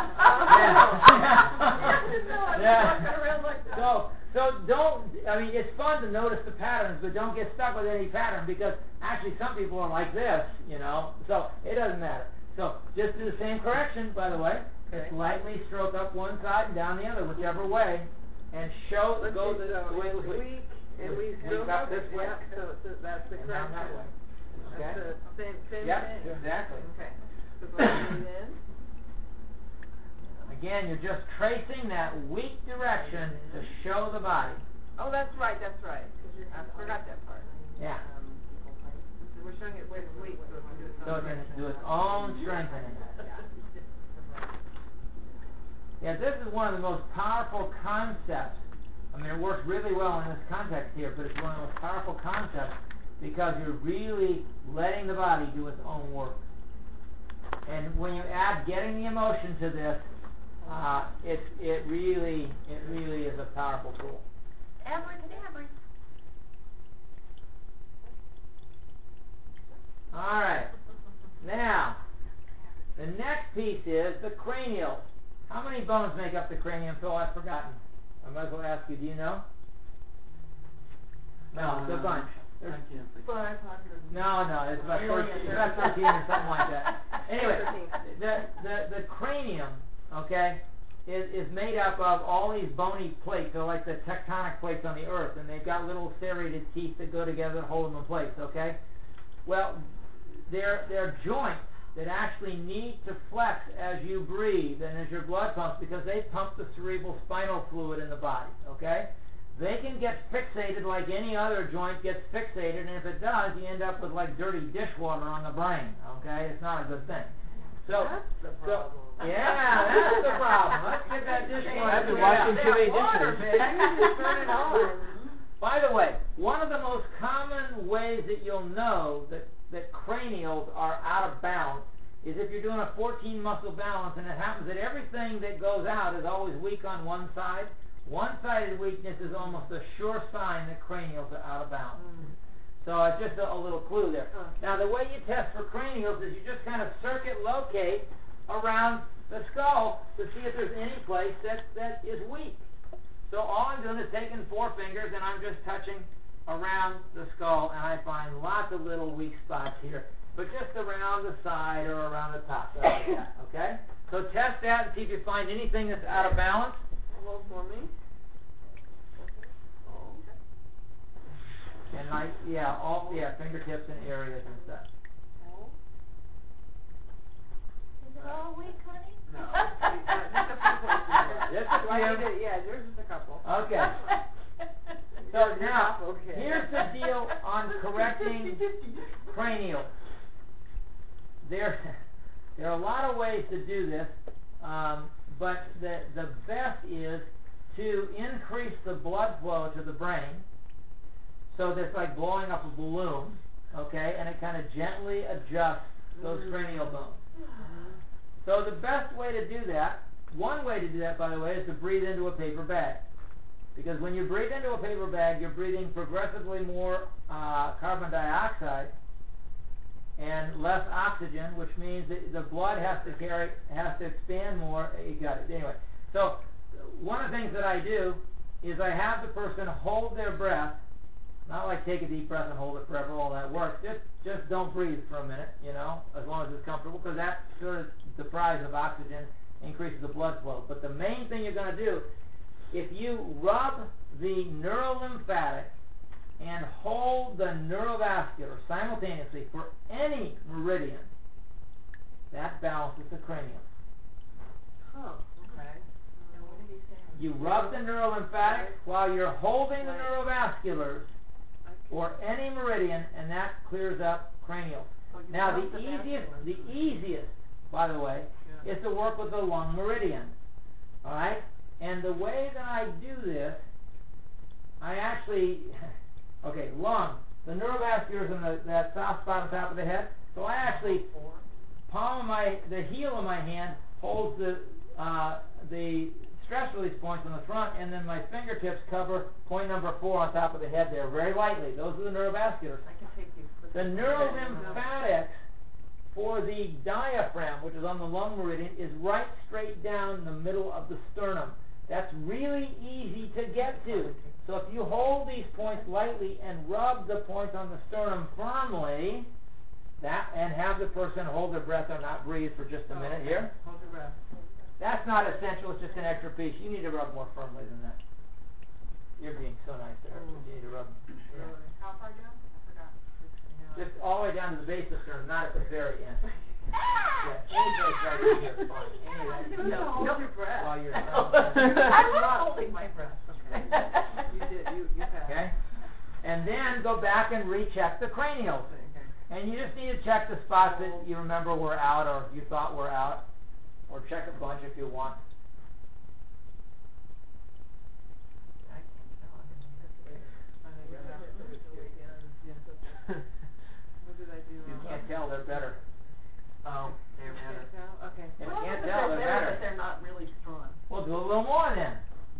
A: So don't, I mean, it's fun to notice the patterns, but don't get stuck with any pattern, because actually some people are like this, you know, so it doesn't matter. So just do the same correction, by the way.
F: Okay.
A: Slightly stroke up one side and down the other, whichever way, and show,
F: Let's
A: go
F: see,
A: the
F: so
A: way it was
F: it's weak, and we
A: Weak
F: still
A: up
F: have
A: this way.
F: Yeah, so that's the
A: and down
F: correction.
A: that way.
F: That's
A: Okay?
F: the same
A: Yep,
F: thing.
A: exactly.
F: Okay. So breathe in.
A: Again, you're just tracing that weak direction to show the body.
F: Oh, that's right. I forgot that part.
A: Yeah.
F: We're showing it with weak, so it can do its
A: So
F: own
A: it can
F: correction.
A: do its own strengthening. Yeah, this is one of the most powerful concepts. I mean, it works really well in this context here, but it's one of the most powerful concepts because you're really letting the body do its own work. And when you add getting the emotion to this, it really is a powerful tool.
D: Abracadabra.
A: All right. Now, the next piece is the cranial. How many bones make up the cranium, Phil? I've forgotten. I might as well ask you. Do you know? No, it's a bunch.
E: I
A: There's,
E: can't think.
D: 500.
A: no, it's about 13, it's about 13 or something like that. Anyway, the cranium, okay, is made up of all these bony plates. They're like the tectonic plates on the earth, and they've got little serrated teeth that go together and hold them in place, okay? Well, they're joints that actually need to flex as you breathe and as your blood pumps because they pump the cerebral spinal fluid in the body, okay? They can get fixated like any other joint gets fixated, and if it does, you end up with like dirty dishwater on the brain, okay? It's not a good thing. So,
F: That's the problem.
A: yeah, that's the problem. Let's get that dishwater.
C: I've been
A: figured out.
C: washing too many
F: Water,
C: dishes.
F: baby. You just turn it on.
A: By the way, one of the most common ways that you'll know that cranials are out of balance is if you're doing a 14 muscle balance and it happens that everything that goes out is always weak on one side. One-sided weakness is almost a sure sign that cranials are out of balance. So it's just a little clue there. Now the way you test for cranials is you just kind of circuit locate around the skull to see if there's any place that is weak. So all I'm doing is taking 4 fingers and I'm just touching around the skull, and I find lots of little weak spots here, but just around the side or around the top. Like that, okay? So test that and see if you find anything that's out of balance.
F: Hold for me.
A: And fingertips and areas and stuff.
D: Is it all weak, honey?
F: No. Just a few places.
A: Just a
F: Like you
A: few.
F: did, yeah, there's just a couple.
A: Okay. So now,
F: Okay.
A: here's the deal on correcting cranial. There are a lot of ways to do this, but the best is to increase the blood flow to the brain. So that's like blowing up a balloon, okay, and it kind of gently adjusts those cranial bones. So the best way to do that, one way to do that, by the way, is to breathe into a paper bag. Because when you breathe into a paper bag, you're breathing progressively more carbon dioxide and less oxygen, which means that the blood has to expand more. You got it. Anyway, so one of the things that I do is I have the person hold their breath, not like take a deep breath and hold it forever, all that works. Just don't breathe for a minute, as long as it's comfortable, because that sort of deprives of oxygen, increases the blood flow. But the main thing you're going to do, if you rub the neurolymphatic and hold the neurovascular simultaneously for any meridian, that balances the cranium.
F: Oh, okay.
D: And what did he say?
A: You rub the neurolymphatics while you're holding the neurovasculars or any meridian, and that clears up cranial. Now the easiest, by the way, is to work with the lung meridian. All right, and the way that I do this, I actually, okay, lung, the neurovasculars in that soft spot on top of the head. So I actually the heel of my hand holds the stress release points on the front, and then my fingertips cover point number 4 on top of the head there, very lightly. Those are the neurovasculars.
F: I can take you.
A: The neurolymphatics for the diaphragm, which is on the lung meridian, is right straight down the middle of the sternum. That's really easy to get to. So if you hold these points lightly and rub the points on the sternum firmly, and have the person hold their breath or not breathe for just a minute here.
F: Hold your breath.
A: That's not essential, it's just an extra piece. You need to rub more firmly than that. You're being so nice there. You need to rub. Yeah.
F: How far down? I forgot.
A: Just all the way down to the base of the sternum, not at the very end. Yeah, any place right in here is fine. Any right
F: Hold your breath.
A: while you're
F: I'm not holding my breath. Okay. You did. You passed.
A: Okay? And then go back and recheck the cranial. And you just need to check the spots that you remember were out or you thought were out. Or check a bunch if you want.
F: I can't tell. What did I do?
A: You can't tell, they're better.
F: Oh, they're better. Okay.
A: If you can't tell, they're better.
F: But they're not really strong.
A: Well, do a little more then.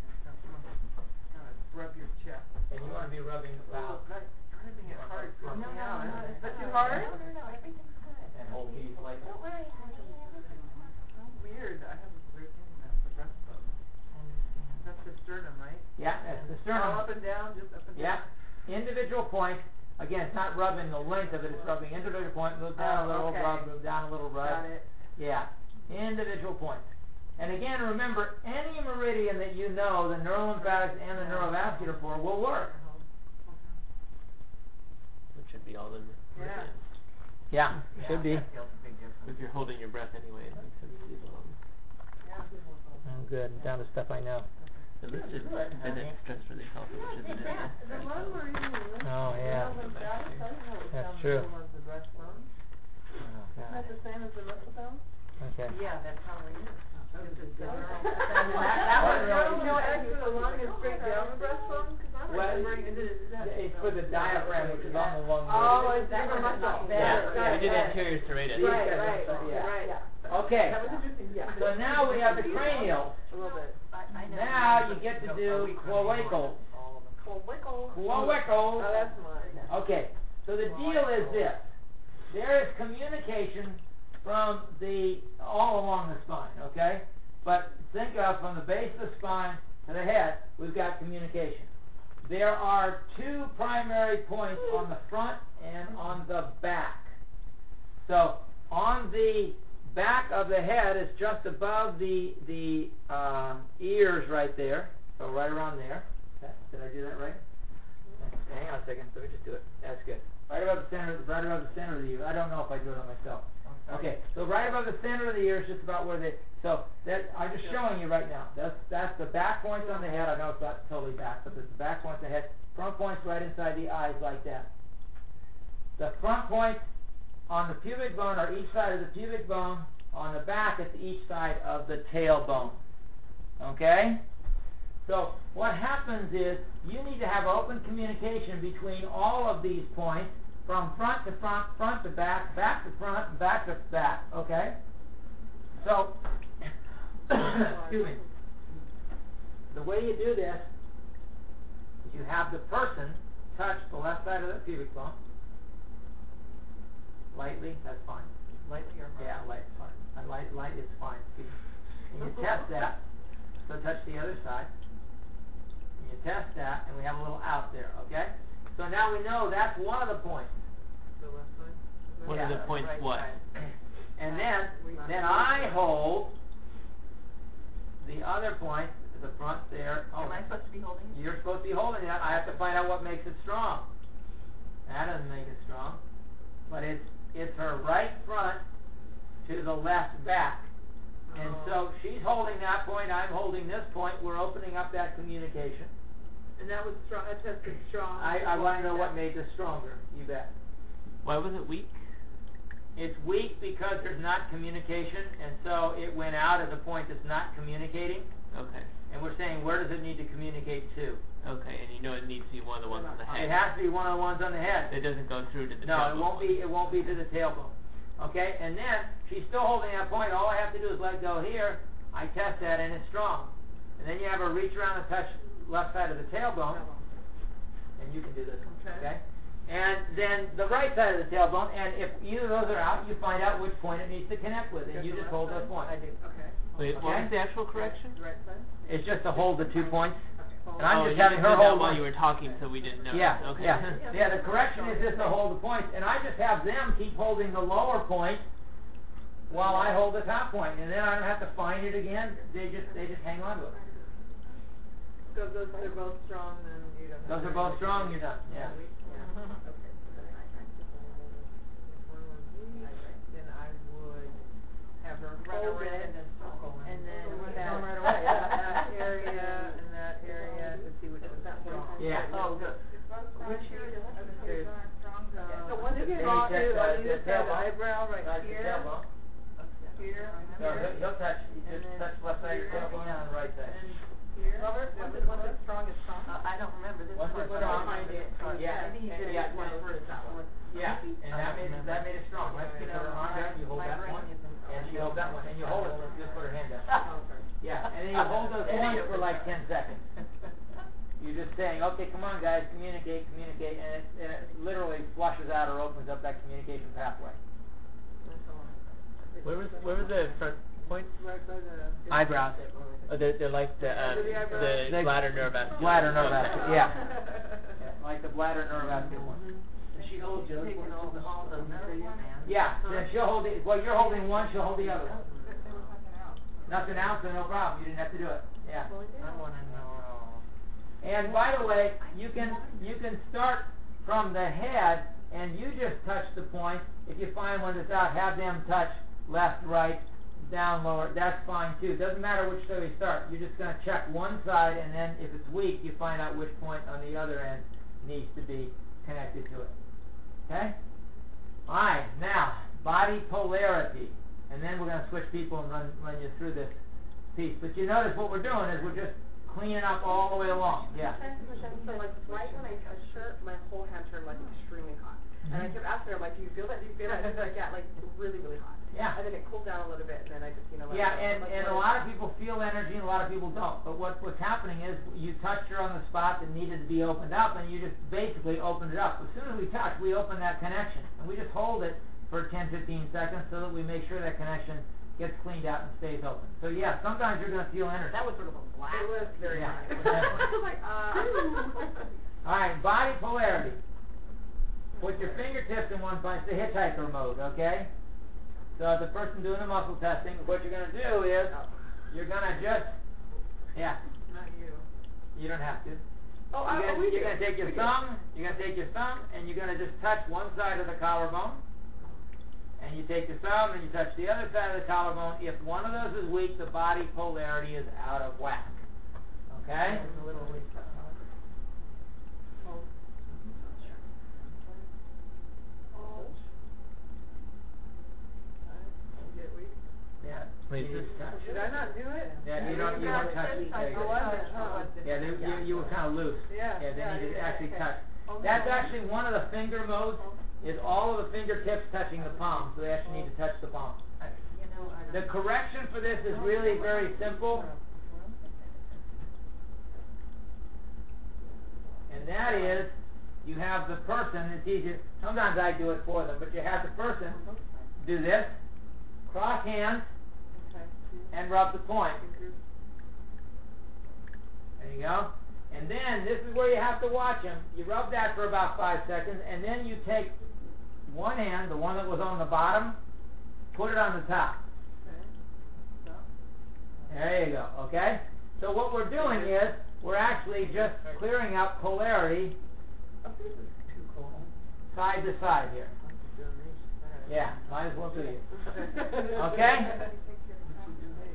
F: Rub your chest.
A: And you want to be rubbing the
F: Wow,
A: valve.
F: driving it hard.
A: No,
F: No,
A: no,
F: no.
A: no.
F: Is that too hard?
B: No, everything's good.
A: And hold these like
B: Don't worry, honey, everything's
F: So weird. I have a weird thing about the breastbone. That's the sternum, right?
A: Yeah, that's the
F: All
A: sternum.
F: up and down, just up and
A: Yeah.
F: down.
A: Individual point. Again, it's not rubbing the length of it, it's rubbing individual point. Move down a little,
F: okay.
A: rub, move down a little, rub.
F: Got it.
A: Yeah. Individual points. And again, remember, any meridian that you know, the neurolymphatics and the neurovascular for, will work.
C: Which should be all the meridians.
A: Yeah, should be.
F: That feels a big difference.
C: If you're holding your breath anyway, it makes sense to leave alone.
A: Oh, good. Down to stuff I know.
C: The listed and then stress release also, which isn't in there.
F: The lung meridian is
A: Oh, yeah.
F: lymphatic. I didn't know it was
A: That's
F: down
A: true.
F: the middle of the breastbone.
A: Oh,
F: Isn't
A: God.
F: that the same as the muscle bone?
A: Okay.
F: Yeah, that probably is.
B: That
A: one really-
F: You know, actually the lung is straight down the breastbone? Because I'm
A: Well,
F: remembering it is.
A: It's for the diaphragm, which is on the lung.
F: Oh,
A: meridian.
F: it's different muscle.
A: Yeah,
C: we did anterior serratus.
A: Yeah.
F: Right,
A: Yeah.
F: right.
A: Okay.
F: That was interesting, yeah.
A: So now we have the cranial.
F: A little bit.
A: Now you get to do cloacals.
F: Oh,
A: Cloacals.
F: that's mine.
A: Okay, so the deal is this. There is communication from all along the spine, okay? But think of from the base of the spine to the head, we've got communication. There are two primary points on the front and on the back. So on the back of the head is just above the ears right there. So right around there. Okay. Did I do that right? Hang on a second. Let me just do it. That's good. Right above the center of the ear. I don't know if I do it on myself. Okay. So right above the center of the ear is just about where so that I'm just showing you right now. That's the back points on the head. I know it's not totally back, but it's the back points on the head. Front points right inside the eyes like that. The front points on the pubic bone are each side of the pubic bone. On the back, it's each side of the tailbone. Okay? So what happens is you need to have open communication between all of these points from front to front, front to back, back to front, and back to back. Okay? So, excuse me. The way you do this is you have the person touch the left side of the pubic bone. Lightly, that's fine.
F: Lightly or hard?
A: Yeah, light, fine. Light is fine. And you test that, so touch the other side. And you test that, and we have a little out there, okay? So now we know that's one of the points.
F: The left side?
C: One of the points
F: Right
C: what?
F: side.
A: And then I hold the other point, the front there. Oh,
F: Am I supposed to be holding it?
A: you're supposed to be holding that. I have to find out what makes it strong. That doesn't make it strong. But it's her right front to the left back. And so she's holding that point, I'm holding this point, we're opening up that communication.
F: And that was strong, that tested strong.
A: I want to know what made this stronger, you bet.
C: Why was it weak?
A: It's weak because there's not communication, and so it went out as a point that's not communicating.
C: Okay.
A: And we're saying, where does it need to communicate to?
C: Okay, and you know it needs to be one of the ones on the head.
A: It has to be one of the ones on the head.
C: It doesn't go through to the
A: No,
C: tailbone.
A: it won't be to the tailbone. Okay, and then she's still holding that point. All I have to do is let go here. I test that, and it's strong. And then you have her reach around and touch left side of the tailbone, and you can do this. Okay. And then the right side of the tailbone, and if either of those are out, you find out which point it needs to connect with, and you just hold those points.
F: I do, okay.
C: Wait, what was the actual correction?
F: The right side?
A: It's just to hold the 2 points.
F: Okay.
A: And I'm
C: Oh,
A: just
C: you
A: having
C: did
A: her
C: that
A: hold
C: while
A: one.
C: you were talking, so we didn't know.
A: Yeah,
C: Okay.
A: yeah. The correction is just to hold the points, and I just have them keep holding the lower point while I hold the top point, and then I don't have to find it again. They just hang on to it.
F: So if they're both strong, then you don't.
A: Those are both strong. You're done. Yeah.
F: Then I would have her hold it, and then that,
B: Right away,
F: that area and that area to see which one's strong.
A: Yeah.
F: Oh, good. Which area? There's,
B: So once it's
A: Then you
B: strong,
A: check
F: on
A: the
F: either side of the
A: tailbone.
F: eyebrow, right
A: Touch the
F: here,
A: tailbone.
F: here,
A: So he'll touch. You just touch left side of your tailbone and the right side.
F: and here.
D: Robert, once it's strong, it's strong?
F: I don't remember this
A: Once
F: part,
A: it's
F: but
A: strong,
F: I'll find it.
A: yeah,
D: Maybe you did it
A: yeah,
D: one first, that one.
A: Yeah, and that made it strong. Let's get her arm down. You hold that one, and she holds that one, and you hold it. Just put her hand down. Yeah, and then you hold those points for like 10 seconds. You're just saying, okay, come on, guys, communicate, and it literally flushes out or opens up that communication pathway.
C: Where was the front point?
F: Right by the
C: Eyebrows. Oh, they're like the
A: The
C: bladder nerve vascular.
A: Bladder nerve vascular, yeah. Like the bladder nerve vascular one.
F: She holds the other one. All the
A: Yeah, then she'll hold it. Well, you're holding one, she'll hold the other one. Nothing else, so no problem. You didn't have to do it. Yeah.
F: I want to know.
A: And by the way, you can start from the head, and you just touch the point. If you find one that's out, have them touch left, right, down, lower. That's fine too. Doesn't matter which way you start. You're just going to check one side, and then if it's weak, you find out which point on the other end needs to be connected to it. Okay? All right. Now, body polarity, and then we're going to switch people and run you through this piece. But you notice what we're doing is we're just cleaning up all the way along. Yeah.
D: So like right when I touched her, my whole hand turned like extremely hot. And I kept asking her, like, do you feel that? Do you feel that? And she's like, yeah, like really, really hot.
A: Yeah.
D: And then it cooled down a little bit, and then I just, let
A: Yeah,
D: it go.
A: and a lot of people feel energy and a lot of people don't. But what's happening is you touched her on the spot that needed to be opened up, and you just basically opened it up. As soon as we touch, we open that connection. And we just hold it for 10, 15 seconds so that we make sure that connection gets cleaned out and stays open. So yeah, sometimes you're going to feel energy.
D: That was sort of a blast. It was very
A: Yeah.
D: hot. I was like,
A: All right, body polarity. Put your fingertips in one place, the hitchhiker mode, okay? So the person doing the muscle testing, what you're going to do is, you're going to just, yeah.
F: Not you.
A: You don't have to.
F: Oh,
A: You're going to take your thumb, and you're going to just touch one side of the collarbone. And you take your thumb and you touch the other side of the collarbone. If one of those is weak, the body polarity is out of whack. Okay?
F: A little weak.
A: Yeah.
C: Wait,
A: You
C: this-
A: just touch.
F: Did I not do it?
A: Yeah, you don't touch.
F: Oh, was it? Oh.
A: Yeah, you were kind of loose.
F: Yeah,
A: They
F: yeah,
A: need to
F: yeah,
A: actually
F: okay.
A: touch. That's actually one of the finger modes, is all of the fingertips touching the palm, so they actually need to touch the palm. The correction for this is really very simple, and that is, you have the person, it's easier, sometimes I do it for them, but you have the person do this, cross hands, and rub the point. There you go. And then, this is where you have to watch them. You rub that for about 5 seconds, and then you take one hand, the one that was on the bottom, put it on the top. There you go, okay? So what we're doing is, we're actually just clearing up polarity side to side here. Yeah, might as well do you. Okay?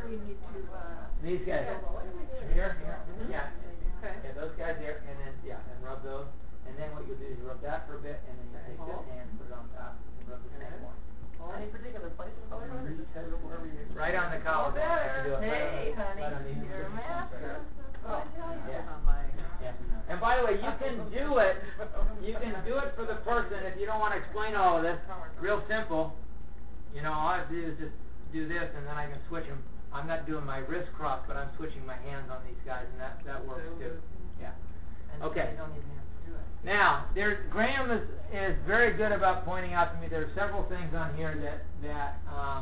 D: we need to,
A: These guys. Here. Yeah.
F: Okay.
A: Yeah, those guys there, and then, and rub those. And then what you'll do is you rub that for a bit, and then you take this hand, put it on top, and rub the same one.
F: Any particular place in the collarbone, or just wherever you?
A: Right on the collarbone. You can do it
F: Hey,
A: right on
F: honey,
A: the
F: you're a master.
D: oh,
A: Yeah.
D: on my,
A: Yeah. And by the way, you can do it. You can do it for the person if you don't want to explain all of this. Real simple. You know, all I have to do is just do this, and then I can switch them. I'm not doing my wrist cross, but I'm switching my hands on these guys, and that works too. Yeah. Okay.
F: You don't even have to do it.
A: Now, Graham is very good about pointing out to me there are several things on here that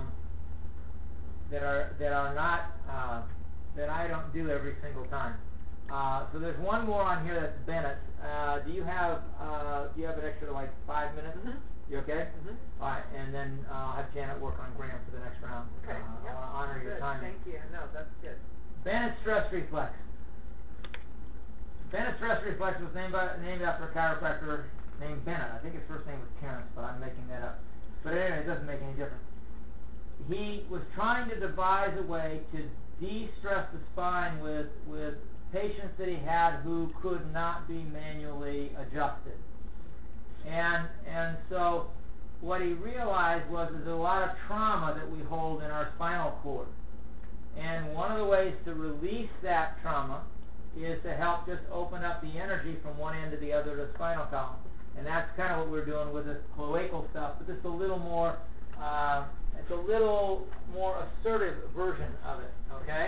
A: are not that I don't do every single time. So there's one more on here that's Bennett. Do you have an extra like 5 minutes?
F: Mm-hmm.
A: You okay?
F: Mm-hmm.
A: All right, and then I'll have Janet work on Graham for the next round.
F: Okay.
A: I want to honor your
F: Good,
A: time.
F: thank you. No, that's good.
A: Bennett stress reflex. Bennett stress reflex was named after a chiropractor named Bennett. I think his first name was Terrence, but I'm making that up. But anyway, it doesn't make any difference. He was trying to devise a way to de-stress the spine with patients that he had who could not be manually adjusted. And so what he realized was there's a lot of trauma that we hold in our spinal cord. And one of the ways to release that trauma is to help just open up the energy from one end to the other of the spinal column. And that's kind of what we're doing with this cloacal stuff, but just a little more, it's a little more assertive version of it, okay?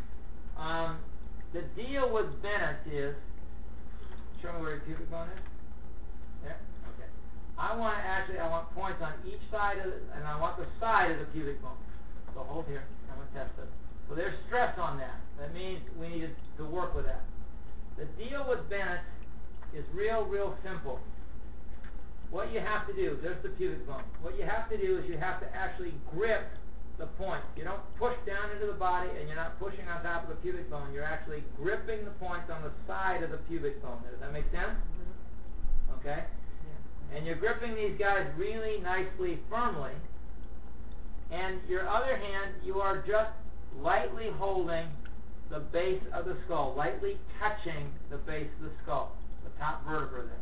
A: The deal with Bennett is, show me where your pubic bone is. There, okay. I want points on each side of it, and I want the side of the pubic bone. So hold here, I'm going to test it. So there's stress on that. That means we need to work with that. The deal with Bennett is real simple. What you have to do, there's the pubic bone. What you have to do is you have to actually grip the point. You don't push down into the body, and you're not pushing on top of the pubic bone. You're actually gripping the points on the side of the pubic bone. Does that make sense? Mm-hmm. Okay? Yeah. And you're gripping these guys really nicely, firmly. And your other hand, you are just lightly holding the base of the skull, lightly touching the base of the skull, the top vertebra there.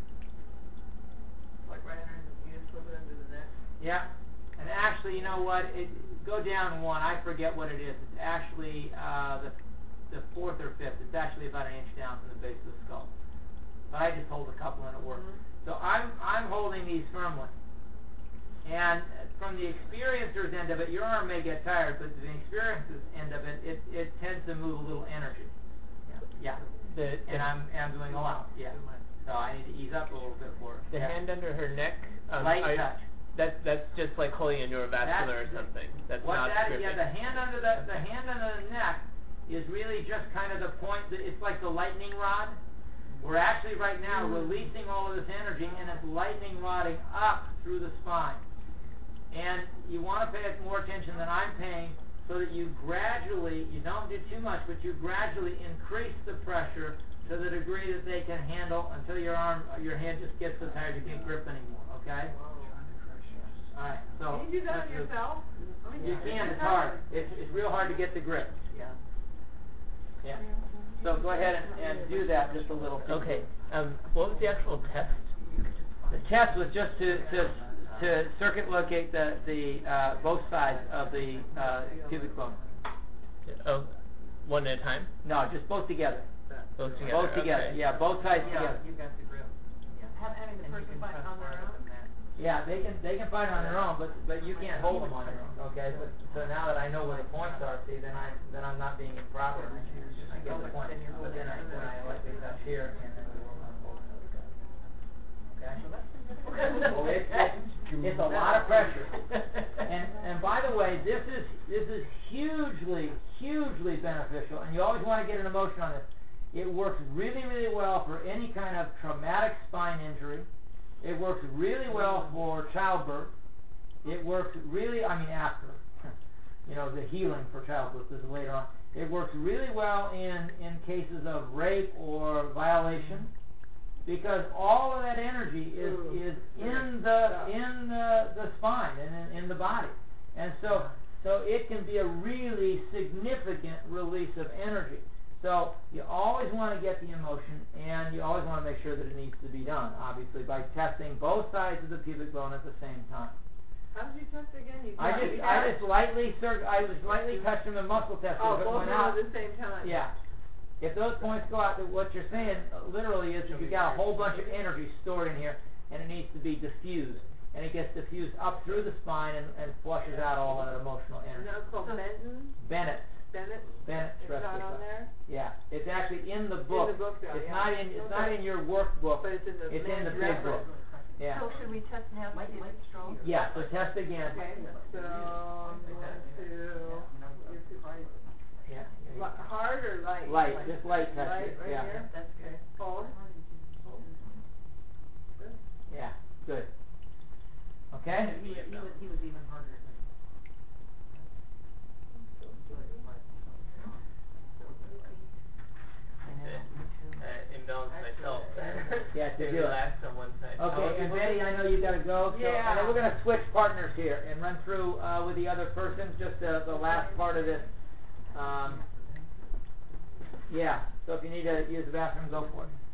F: Like right under you just slip it under the neck.
A: Yeah. And actually, you know what? Go down one. I forget what it is. It's actually the fourth or fifth. It's actually about an inch down from the base of the skull. But I just hold a couple and it works. Mm-hmm. So I'm holding these firmly. And from the experiencer's end of it, your arm may get tired, but the experiencer's end of it, it tends to move a little energy. Yeah. And I'm doing a lot. Yeah. So I need to ease up a little bit for her.
C: The hand under her neck.
A: Light touch.
C: That's just like holding a neurovascular or something. That's not gripping.
A: Yeah, the hand under the neck is really just kind of the point. It's like the lightning rod. We're actually right now releasing all of this energy, and it's lightning rodding up through the spine. And you want to pay more attention than I'm paying, so that you don't do too much, but you gradually increase the pressure to the degree that they can handle until your hand just gets so tired you can't grip anymore. Okay. All right, so
F: can you do that on yourself?
A: You can. It's hard. It's real hard to get the grip.
F: Yeah.
A: Yeah. So go ahead and do that just a little.
C: Okay. What was the actual test?
A: The test was just to circuit locate the both sides of the pubic bone.
C: Oh, one at a time?
A: No, just both together.
C: Both together.
A: Both together.
C: Okay.
A: Yeah, both sides together.
F: You got the grip. Yeah.
D: having the person fight on their own.
A: Yeah, they can fight on their own, but you can't hold them on your own. Okay, so now that I know where the points are, see, then I'm not being improper. I get the point. But then I lightly touch here, and then we work on both of those guys. Okay. Well, it's a lot of pressure. And by the way, this is hugely beneficial, and you always want to get an emotion on this. It works really well for any kind of traumatic spine injury. It works really well for childbirth. It works really, after, the healing for childbirth is later on. It works really well in cases of rape or violation, because all of that energy is in the spine and in the body. And so So it can be a really significant release of energy. So you always want to get the emotion, and you always want to make sure that it needs to be done, obviously, by testing both sides of the pubic bone at the same time.
F: How did you test again? You
A: I was lightly touching the muscle test.
F: Oh,
A: if it
F: both
A: went
F: of them
A: out,
F: at the same time.
A: yeah. If those points go out, what you're saying literally is that you got a whole bunch of energy stored in here, and it needs to be diffused. And it gets diffused up through the spine and flushes out all that emotional
F: And
A: energy.
F: that's called
A: Bennett.
F: Bennett?
A: Bennett
F: It's
A: stress
F: not on
A: response.
F: there?
A: Yeah, it's actually in the book.
F: In the book, though,
A: It's
F: yeah.
A: not in your workbook.
F: But it's in the
A: It's in the big
F: reference.
A: book. Yeah.
B: So should we test now to see if it's strong?
A: Yeah. So test again.
F: Okay, so, 1, 2,
A: Yeah.
F: hard or light?
A: Light, just light
F: Light,
A: testing.
F: right
A: Yeah.
F: here?
B: That's good.
F: Hold.
A: Yeah. Good. Okay.
D: He was even harder than.
C: Imbalance myself.
A: Yeah, to
C: Maybe
A: do it.
C: relax on one side.
A: Okay, and Betty, I know you got to go. So,
F: Yeah.
A: And then we're going to switch partners here and run through with the other person just the last part of this. Yeah. So if you need to use the bathroom, go for it.